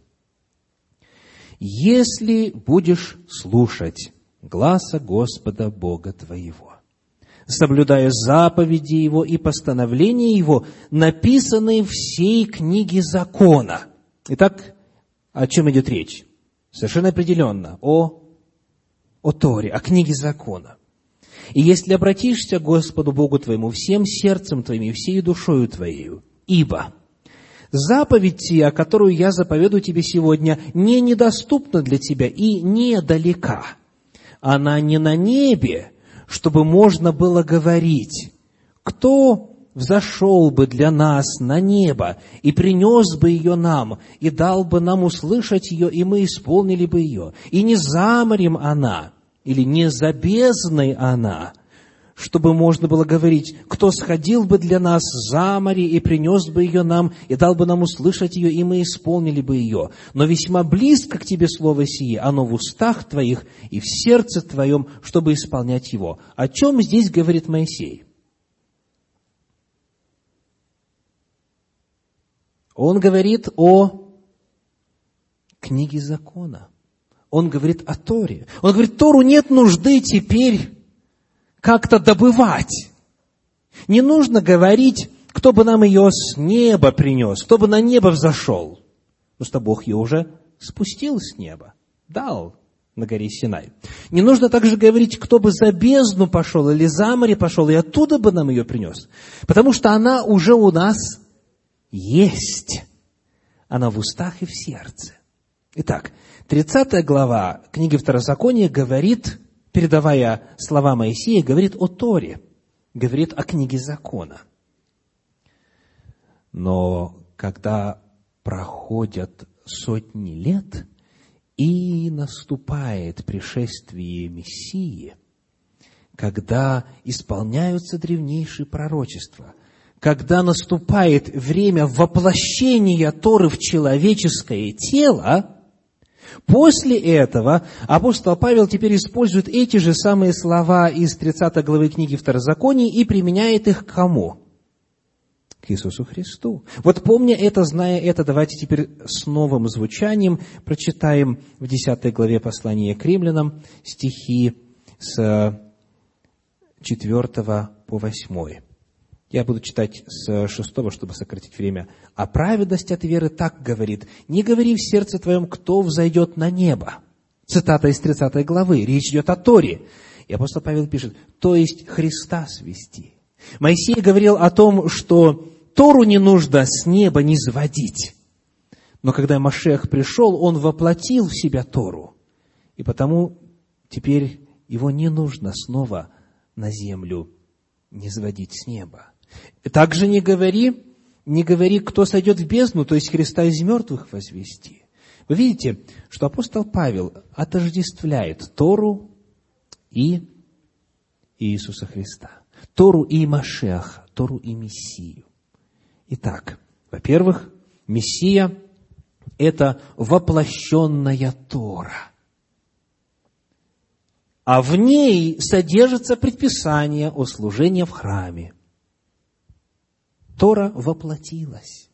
«Если будешь слушать гласа Господа Бога твоего, соблюдая заповеди Его и постановления Его, написанные в сей книге закона». Итак, о чем идет речь? Совершенно определенно о, о Торе, о книге закона. «И если обратишься к Господу Богу твоему всем сердцем твоим и всей душою твоею, ибо заповедь сия, которую я заповедую тебе сегодня, не недоступна для тебя и недалека. Она не на небе, чтобы можно было говорить: кто взошел бы для нас на небо и принес бы ее нам, и дал бы нам услышать ее, и мы исполнили бы ее. И не за морем она, или не за бездной она, чтобы можно было говорить: кто сходил бы для нас за море и принес бы ее нам, и дал бы нам услышать ее, и мы исполнили бы ее. Но весьма близко к тебе слово сие, оно в устах твоих и в сердце твоем, чтобы исполнять его». О чем здесь говорит Моисей? Он говорит о книге закона. Он говорит о Торе. Он говорит, Тору нет нужды теперь как-то добывать. Не нужно говорить, кто бы нам ее с неба принес, кто бы на небо взошел. Потому что Бог ее уже спустил с неба, дал на горе Синай. Не нужно также говорить, кто бы за бездну пошел или за море пошел, и оттуда бы нам ее принес. Потому что она уже у нас есть. Она в устах и в сердце. Итак, тридцатая глава книги Второзакония говорит, передавая слова Моисея, говорит о Торе, говорит о книге закона. Но когда проходят сотни лет и наступает пришествие Мессии, когда исполняются древнейшие пророчества, когда наступает время воплощения Торы в человеческое тело, после этого апостол Павел теперь использует эти же самые слова из тридцатой главы книги Второзакония и применяет их к кому? К Иисусу Христу. Вот помня это, зная это, давайте теперь с новым звучанием прочитаем в десятой главе послания к римлянам стихи с четвертого по восьмой. Я буду читать с шестого, чтобы сократить время. «А праведность от веры так говорит: не говори в сердце твоем, кто взойдет на небо». Цитата из тридцатой главы. Речь идет о Торе. И апостол Павел пишет, то есть Христа свести. Моисей говорил о том, что Тору не нужно с неба низводить. Но когда Машиах пришел, он воплотил в себя Тору. И потому теперь его не нужно снова на землю низводить с неба. Также не говори, не говори, кто сойдет в бездну, то есть Христа из мертвых возвести. Вы видите, что апостол Павел отождествляет Тору и Иисуса Христа. Тору и Машиаха, Тору и Мессию. Итак, во-первых, Мессия – это воплощенная Тора. А в ней содержится предписание о служении в храме. Тора воплотилась.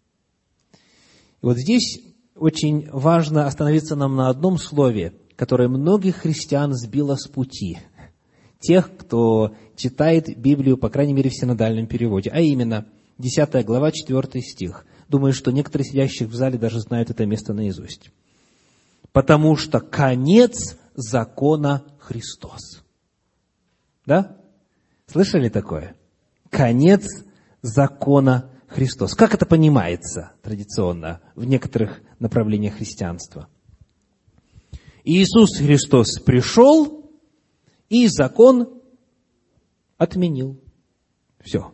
И вот здесь очень важно остановиться нам на одном слове, которое многих христиан сбило с пути. Тех, кто читает Библию, по крайней мере, в синодальном переводе. А именно, десятая глава, четвертый стих. Думаю, что некоторые сидящих в зале даже знают это место наизусть. «Потому что конец закона Христос». Да? Слышали такое? Конец закона Христос. Как это понимается традиционно в некоторых направлениях христианства? Иисус Христос пришел и закон отменил. Все.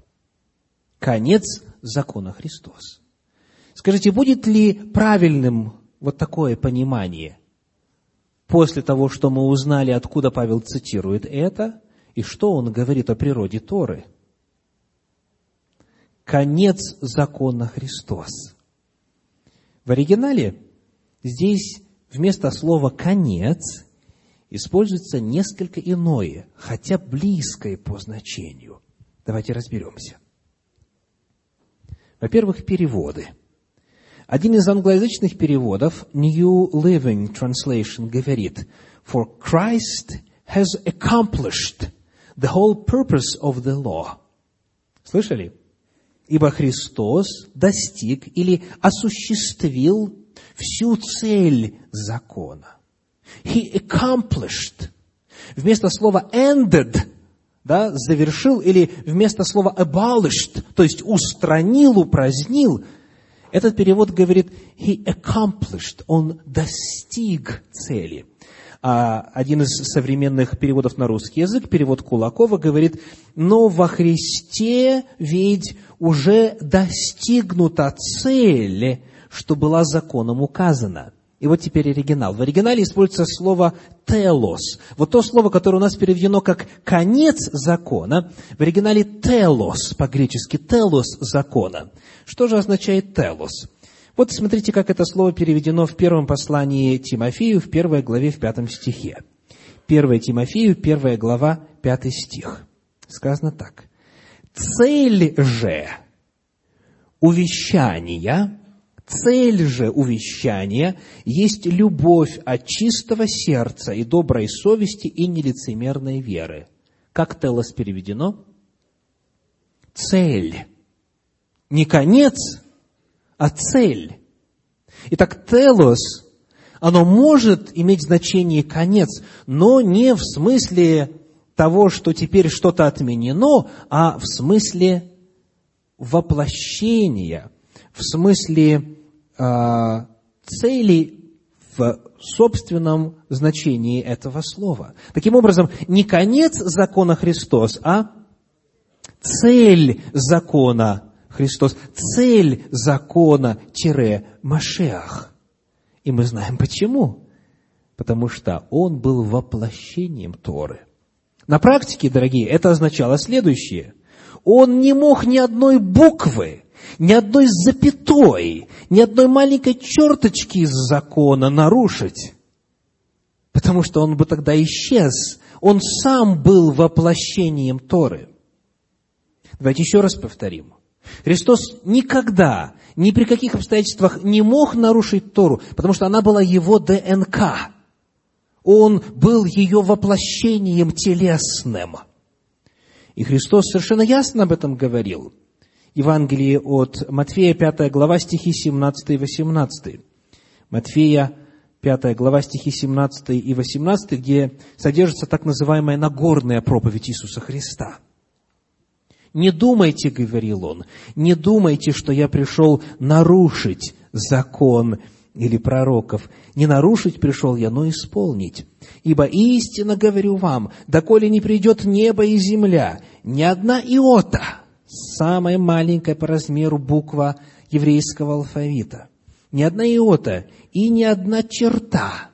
Конец закона Христос. Скажите, будет ли правильным вот такое понимание после того, что мы узнали, откуда Павел цитирует это, И что он говорит о природе Торы? Конец закона Христос. В оригинале здесь вместо слова «конец» используется несколько иное, хотя близкое по значению. Давайте разберемся. Во-первых, переводы. Один из англоязычных переводов, New Living Translation, говорит: «For Christ has accomplished the whole purpose of the law». Слышали? Ибо Христос достиг или осуществил всю цель закона. He accomplished. Вместо слова ended, да, завершил, или вместо слова abolished, то есть устранил, упразднил, этот перевод говорит he accomplished, он достиг цели. А один из современных переводов на русский язык, перевод Кулакова, говорит: но во Христе ведь уже достигнута цель, что была законом указана. И вот теперь оригинал. В оригинале используется слово «телос». Вот то слово, которое у нас переведено как «конец закона», в оригинале «телос», по-гречески «телос закона». Что же означает «телос»? Вот смотрите, как это слово переведено в первом послании Тимофею, в первой главе, в пятом стихе. первое Тимофею, первая глава, пятый стих. Сказано так. «Цель же увещания, цель же увещания есть любовь от чистого сердца и доброй совести и нелицемерной веры». Как «телос» переведено? Цель. Не конец, а цель. Итак, «телос», оно может иметь значение «конец», но не в смысле того, что теперь что-то отменено, а в смысле воплощения, в смысле э, цели в собственном значении этого слова. Таким образом, не конец закона Христос, а цель закона Христос, цель закона-Машиах. И мы знаем почему. Потому что Он был воплощением Торы. На практике, дорогие, это означало следующее. Он не мог ни одной буквы, ни одной запятой, ни одной маленькой черточки из закона нарушить. Потому что Он бы тогда исчез. Он сам был воплощением Торы. Давайте еще раз повторим. Христос никогда, ни при каких обстоятельствах не мог нарушить Тору, потому что она была Его ДНК. Он был ее воплощением телесным. И Христос совершенно ясно об этом говорил. Евангелие от Матфея, пятая глава, стихи семнадцатый и восемнадцатый. Матфея, пятая глава, стихи семнадцатый и восемнадцатый, где содержится так называемая Нагорная проповедь Иисуса Христа. «Не думайте, — говорил Он, — не думайте, что я пришел нарушить закон или пророков. Не нарушить пришел я, но исполнить. Ибо истинно говорю вам, доколе не придет небо и земля, ни одна иота, самая маленькая по размеру буква еврейского алфавита, ни одна иота и ни одна черта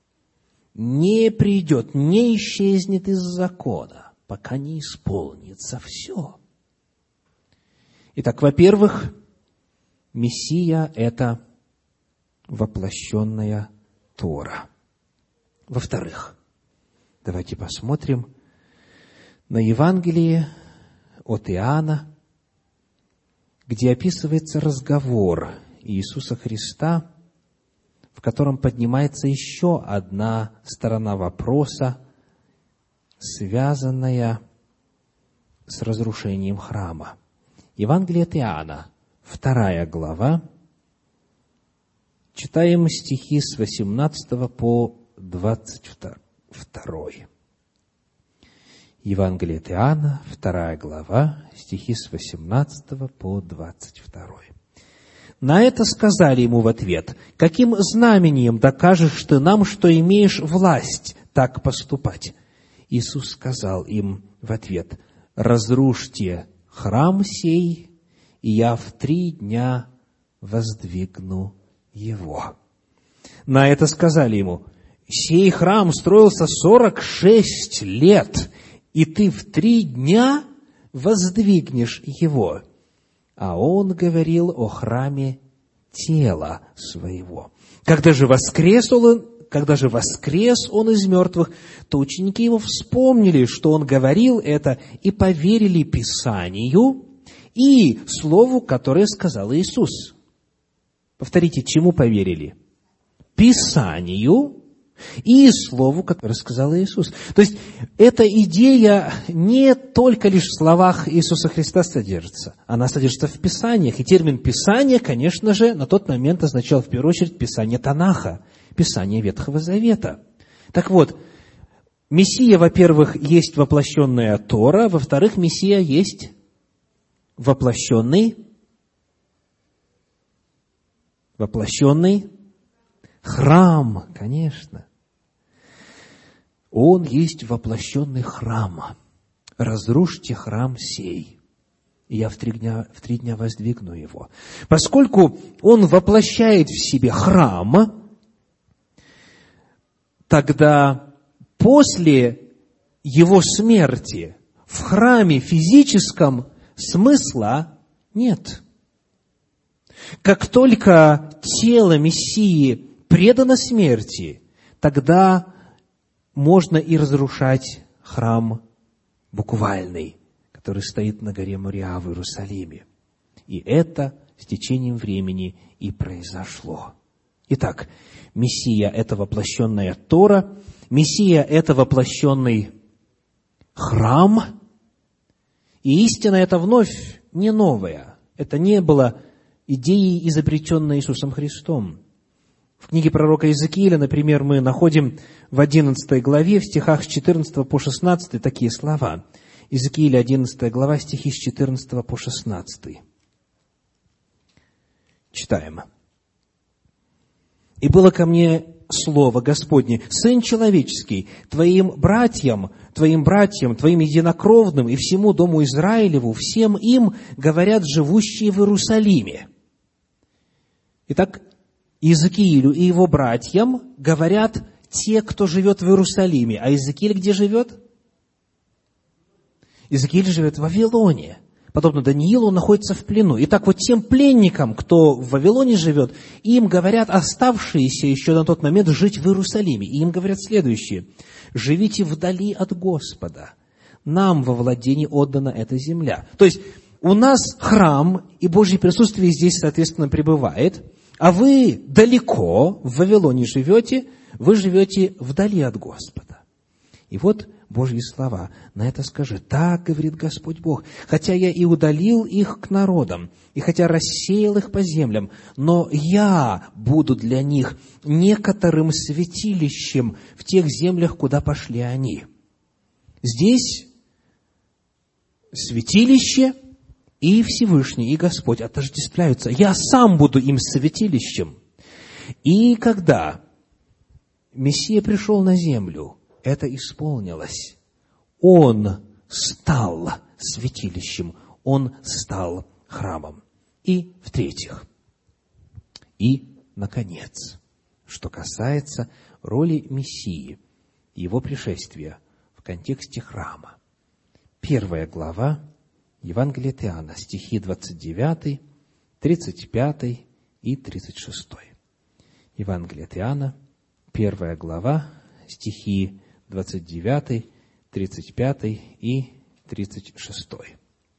не придет, не исчезнет из закона, пока не исполнится все». Итак, во-первых, Мессия – это воплощенная Тора. Во-вторых, давайте посмотрим на Евангелие от Иоанна, где описывается разговор Иисуса Христа, в котором поднимается еще одна сторона вопроса, связанная с разрушением храма. Евангелие от Иоанна, вторая глава, читаем стихи с восемнадцатого по двадцать второй. Евангелие от Иоанна, вторая глава, стихи с восемнадцатого по двадцать второй. На это сказали ему в ответ: «Каким знамением докажешь ты нам, что имеешь власть так поступать?» Иисус сказал им в ответ: «Разрушьте храм сей, и я в три дня воздвигну его». На это сказали ему: «Сей храм строился сорок шесть лет, и ты в три дня воздвигнешь его». А он говорил о храме тела своего. Когда же воскрес он, когда же воскрес он из мертвых, то ученики его вспомнили, что он говорил это, и поверили Писанию и слову, которое сказал Иисус. Повторите, чему поверили? Писанию и слову, которое сказал Иисус. То есть, эта идея не только лишь в словах Иисуса Христа содержится. Она содержится в Писаниях. И термин «Писание», конечно же, на тот момент означал в первую очередь Писание Танаха, Писание Ветхого Завета. Так вот, Мессия, во-первых, есть воплощенная Тора, во-вторых, Мессия есть воплощенный, воплощенный храм, конечно. Он есть воплощенный храм. «Разрушьте храм сей, и я в три дня, в три дня воздвигну его». Поскольку он воплощает в себе храм, тогда после его смерти в храме физическом смысла нет. Как только тело Мессии предано смерти, тогда можно и разрушать храм буквальный, который стоит на горе Мориа в Иерусалиме. И это с течением времени и произошло. Итак, Мессия – это воплощенная Тора, Мессия – это воплощенный храм, и истина эта вновь не новая. Это не было идеей, изобретенной Иисусом Христом. В книге пророка Иезекииля, например, мы находим в одиннадцатой главе, в стихах с четырнадцатого по шестнадцатый такие слова. Иезекииля, одиннадцатая глава, стихи с четырнадцатого по шестнадцатый. Читаем. «И было ко мне слово Господне: Сын человеческий, твоим братьям, твоим братьям, твоим единокровным и всему дому Израилеву, всем им говорят живущие в Иерусалиме». Итак, Иезекиилю и его братьям говорят те, кто живет в Иерусалиме. А Иезекииль где живет? Иезекииль живет в Вавилоне. Подобно Даниилу, он находится в плену. Итак, вот тем пленникам, кто в Вавилоне живет, им говорят оставшиеся еще на тот момент жить в Иерусалиме. И им говорят следующее: «Живите вдали от Господа. Нам во владение отдана эта земля». То есть, у нас храм, и Божье присутствие здесь, соответственно, пребывает, а вы далеко, в Вавилоне живете, вы живете вдали от Господа. И вот Божьи слова на это скажи: «Так говорит Господь Бог, хотя я и удалил их к народам, и хотя рассеял их по землям, но я буду для них некоторым святилищем в тех землях, куда пошли они». Здесь святилище и Всевышний, и Господь отождествляются. Я сам буду им святилищем. И когда Мессия пришел на землю, это исполнилось. Он стал святилищем, он стал храмом. И в-третьих, и, наконец, что касается роли Мессии, его пришествия в контексте храма. Первая глава Евангелия от Иоанна, стихи двадцать девятый, тридцать пятый и тридцать шестой. Евангелие от Иоанна, первая глава, стихи двадцать девятый, тридцать пятый и тридцать шестой.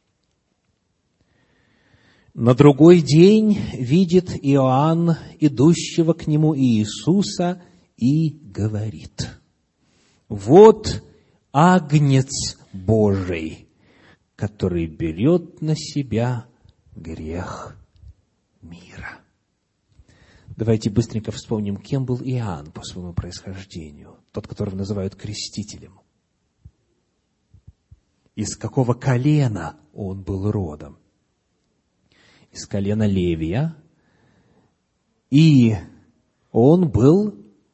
«На другой день видит Иоанн идущего к нему Иисуса и говорит: вот Агнец Божий, который берет на себя грех мира». Давайте быстренько вспомним, кем был Иоанн по своему происхождению, тот, которого называют крестителем. Из какого колена он был родом? Из колена Левия. И он был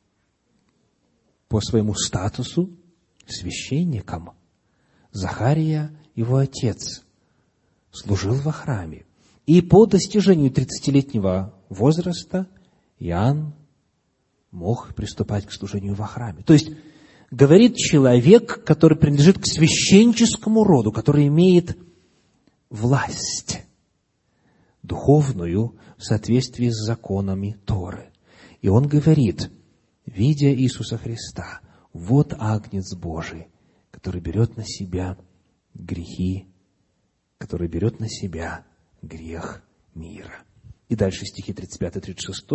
по своему статусу священником. Захария, его отец, служил во храме. И по достижению тридцатилетнего возраста Иоанн мог приступать к служению во храме. То есть, говорит человек, который принадлежит к священническому роду, который имеет власть духовную в соответствии с законами Торы. И он говорит, видя Иисуса Христа, вот Агнец Божий, который берет на себя грехи, который берет на себя грех мира. И дальше стихи тридцать пять тридцать шесть.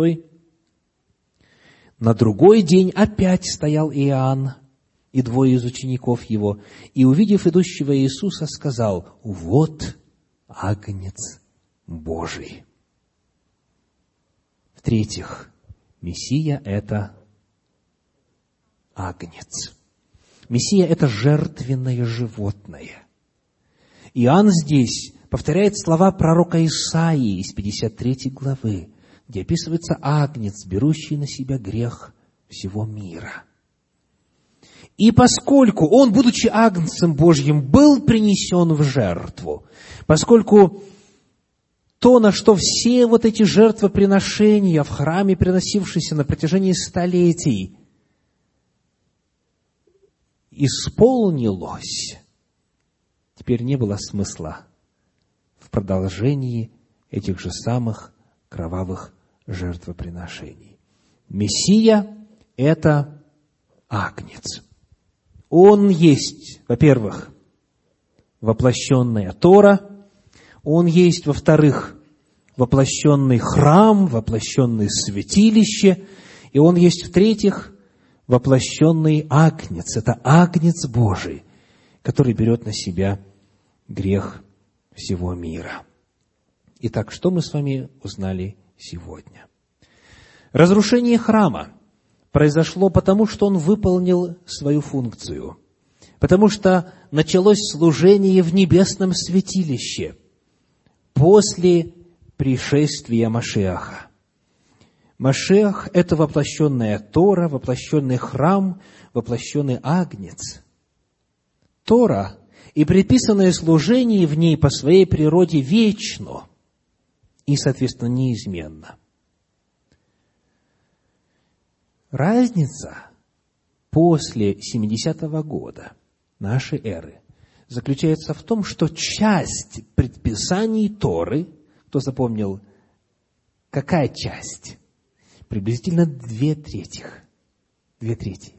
На другой день опять стоял Иоанн и двое из учеников его, и, увидев идущего Иисуса, сказал, вот Агнец Божий. В-третьих, Мессия – это Агнец. Мессия – это жертвенное животное. Иоанн здесь повторяет слова пророка Исаии из пятьдесят третьей главы, где описывается Агнец, берущий на себя грех всего мира. И поскольку он, будучи Агнцем Божьим, был принесен в жертву, поскольку то, на что все вот эти жертвоприношения в храме, приносившиеся на протяжении столетий, исполнилось, теперь не было смысла в продолжении этих же самых кровавых жертвоприношений. Мессия – это Агнец. Он есть, во-первых, воплощенная Тора, он есть, во-вторых, воплощенный храм, воплощенное святилище, и он есть, в-третьих, воплощенный Агнец. Это Агнец Божий, который берет на себя грех всего мира. Итак, что мы с вами узнали сегодня? Разрушение храма произошло потому, что он выполнил свою функцию, потому что началось служение в небесном святилище после пришествия Машиаха. Машиах – это воплощенная Тора, воплощенный храм, воплощенный Агнец. Тора и предписанное служение в ней по своей природе вечно и, соответственно, неизменно. Разница после семидесятого года нашей эры заключается в том, что часть предписаний Торы, кто запомнил, какая часть? Приблизительно две трети. Две трети.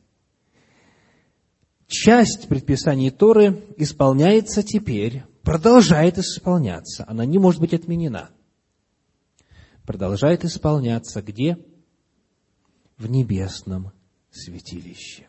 Часть предписаний Торы исполняется теперь, продолжает исполняться. Она не может быть отменена. Продолжает исполняться где? В небесном святилище.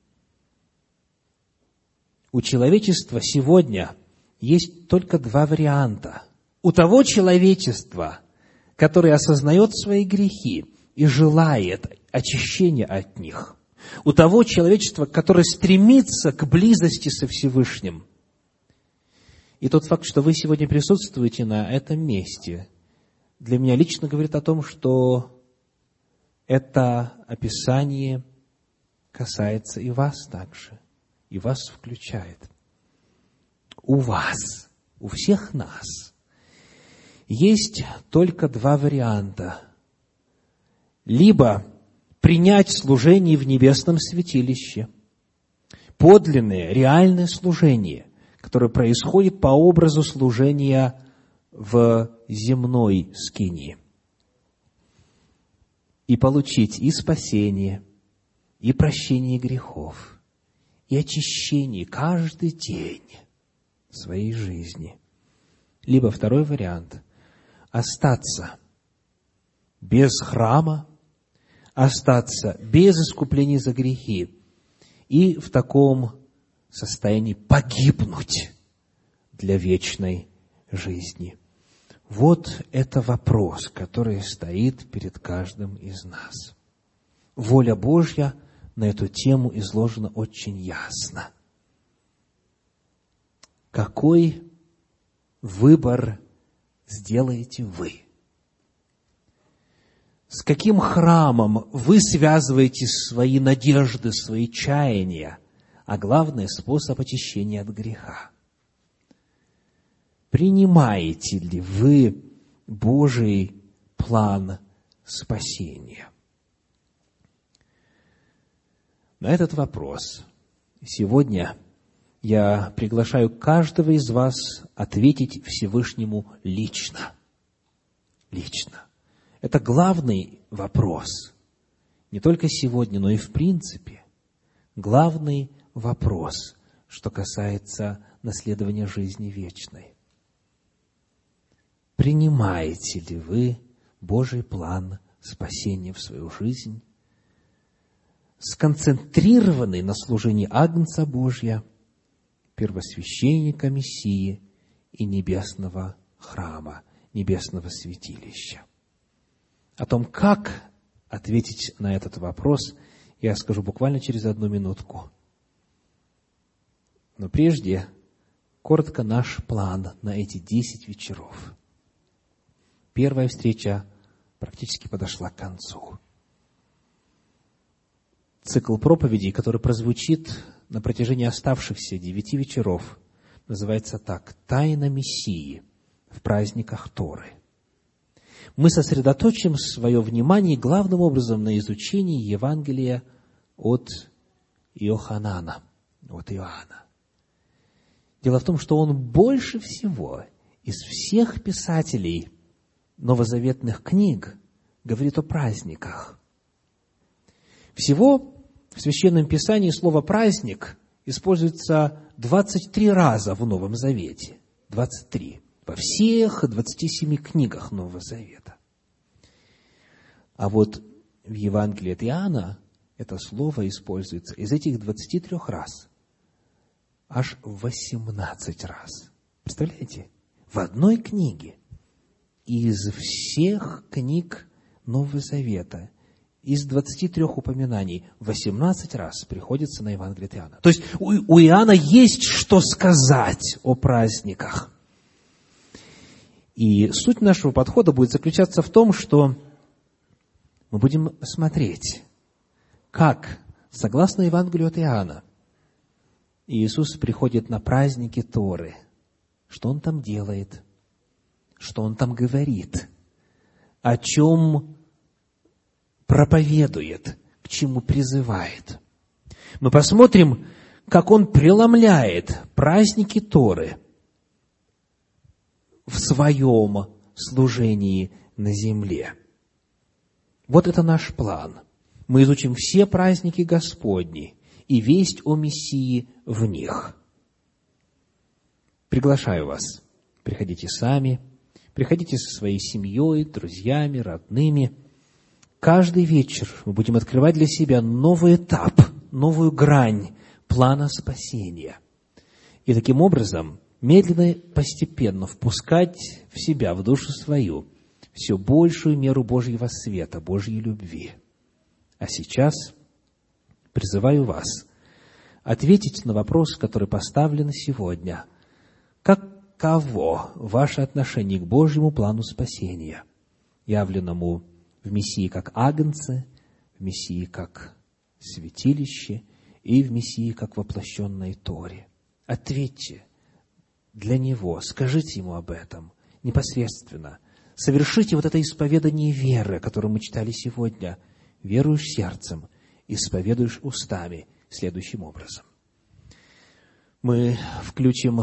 У человечества сегодня есть только два варианта. У того человечества, которое осознает свои грехи и желает очищения от них, у того человечества, которое стремится к близости со Всевышним. И тот факт, что вы сегодня присутствуете на этом месте, для меня лично говорит о том, что это описание касается и вас также, и вас включает. У вас, у всех нас есть только два варианта. Либо принять служение в небесном святилище, подлинное, реальное служение, которое происходит по образу служения в земной скинии, и получить и спасение, и прощение грехов, и очищение каждый день своей жизни. Либо второй вариант – остаться без храма, остаться без искупления за грехи и в таком состоянии погибнуть для вечной жизни. Вот это вопрос, который стоит перед каждым из нас. Воля Божья на эту тему изложена очень ясно. Какой выбор сделаете вы? С каким храмом вы связываете свои надежды, свои чаяния, а главное, способ очищения от греха? Принимаете ли вы Божий план спасения? На этот вопрос Сегодня я приглашаю каждого из вас ответить Всевышнему лично. Лично. Это главный вопрос. Не только сегодня, но и в принципе. Главный вопрос, что касается наследования жизни вечной. Принимаете ли вы Божий план спасения в свою жизнь, сконцентрированный на служении Агнца Божия, первосвященника Мессии и небесного храма, небесного святилища? О том, как ответить на этот вопрос, я скажу буквально через одну минутку. Но прежде, коротко наш план на эти десять вечеров. Первая встреча практически подошла к концу. Цикл проповедей, который прозвучит на протяжении оставшихся девяти вечеров, называется так: «Тайна Мессии в праздниках Торы». Мы сосредоточим свое внимание главным образом на изучении Евангелия от Иоханана, от Иоанна. Дело в том, что он больше всего из всех писателей новозаветных книг говорит о праздниках. Всего в Священном Писании слово «праздник» используется двадцать три раза в Новом Завете. двадцать три. Во всех двадцати семи книгах Нового Завета. А вот в Евангелии от Иоанна это слово используется из этих двадцати трёх раз аж восемнадцать раз. Представляете? В одной книге из всех книг Нового Завета, из двадцати трёх упоминаний, восемнадцать раз приходится на Евангелие от Иоанна. То есть у, у Иоанна есть что сказать о праздниках. И суть нашего подхода будет заключаться в том, что мы будем смотреть, как, согласно Евангелию от Иоанна, Иисус приходит на праздники Торы. Что Он там делает? Что Он там говорит? О чем проповедует? К чему призывает? Мы посмотрим, как Он преломляет праздники Торы в своем служении на земле. Вот это наш план. Мы изучим все праздники Господни и весть о Мессии в них. Приглашаю вас. Приходите сами, приходите со своей семьей, друзьями, родными. Каждый вечер мы будем открывать для себя новый этап, новую грань плана спасения. И таким образом медленно, постепенно впускать в себя, в душу свою, все большую меру Божьего света, Божьей любви. А сейчас призываю вас ответить на вопрос, который поставлен сегодня. Каково ваше отношение к Божьему плану спасения, явленному в Мессии как Агнце, в Мессии как святилище и в Мессии как воплощенной Торе? Ответьте для Него, скажите Ему об этом непосредственно. Совершите вот это исповедание веры, которое мы читали сегодня. Веруешь сердцем, исповедуешь устами следующим образом. Мы включим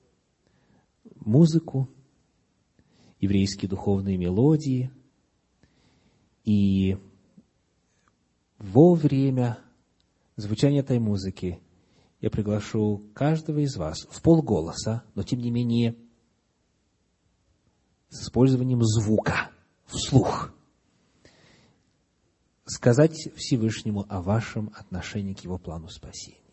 музыку, еврейские духовные мелодии, и во время звучания этой музыки я приглашу каждого из вас в полголоса, но тем не менее с использованием звука, вслух, сказать Всевышнему о вашем отношении к Его плану спасения.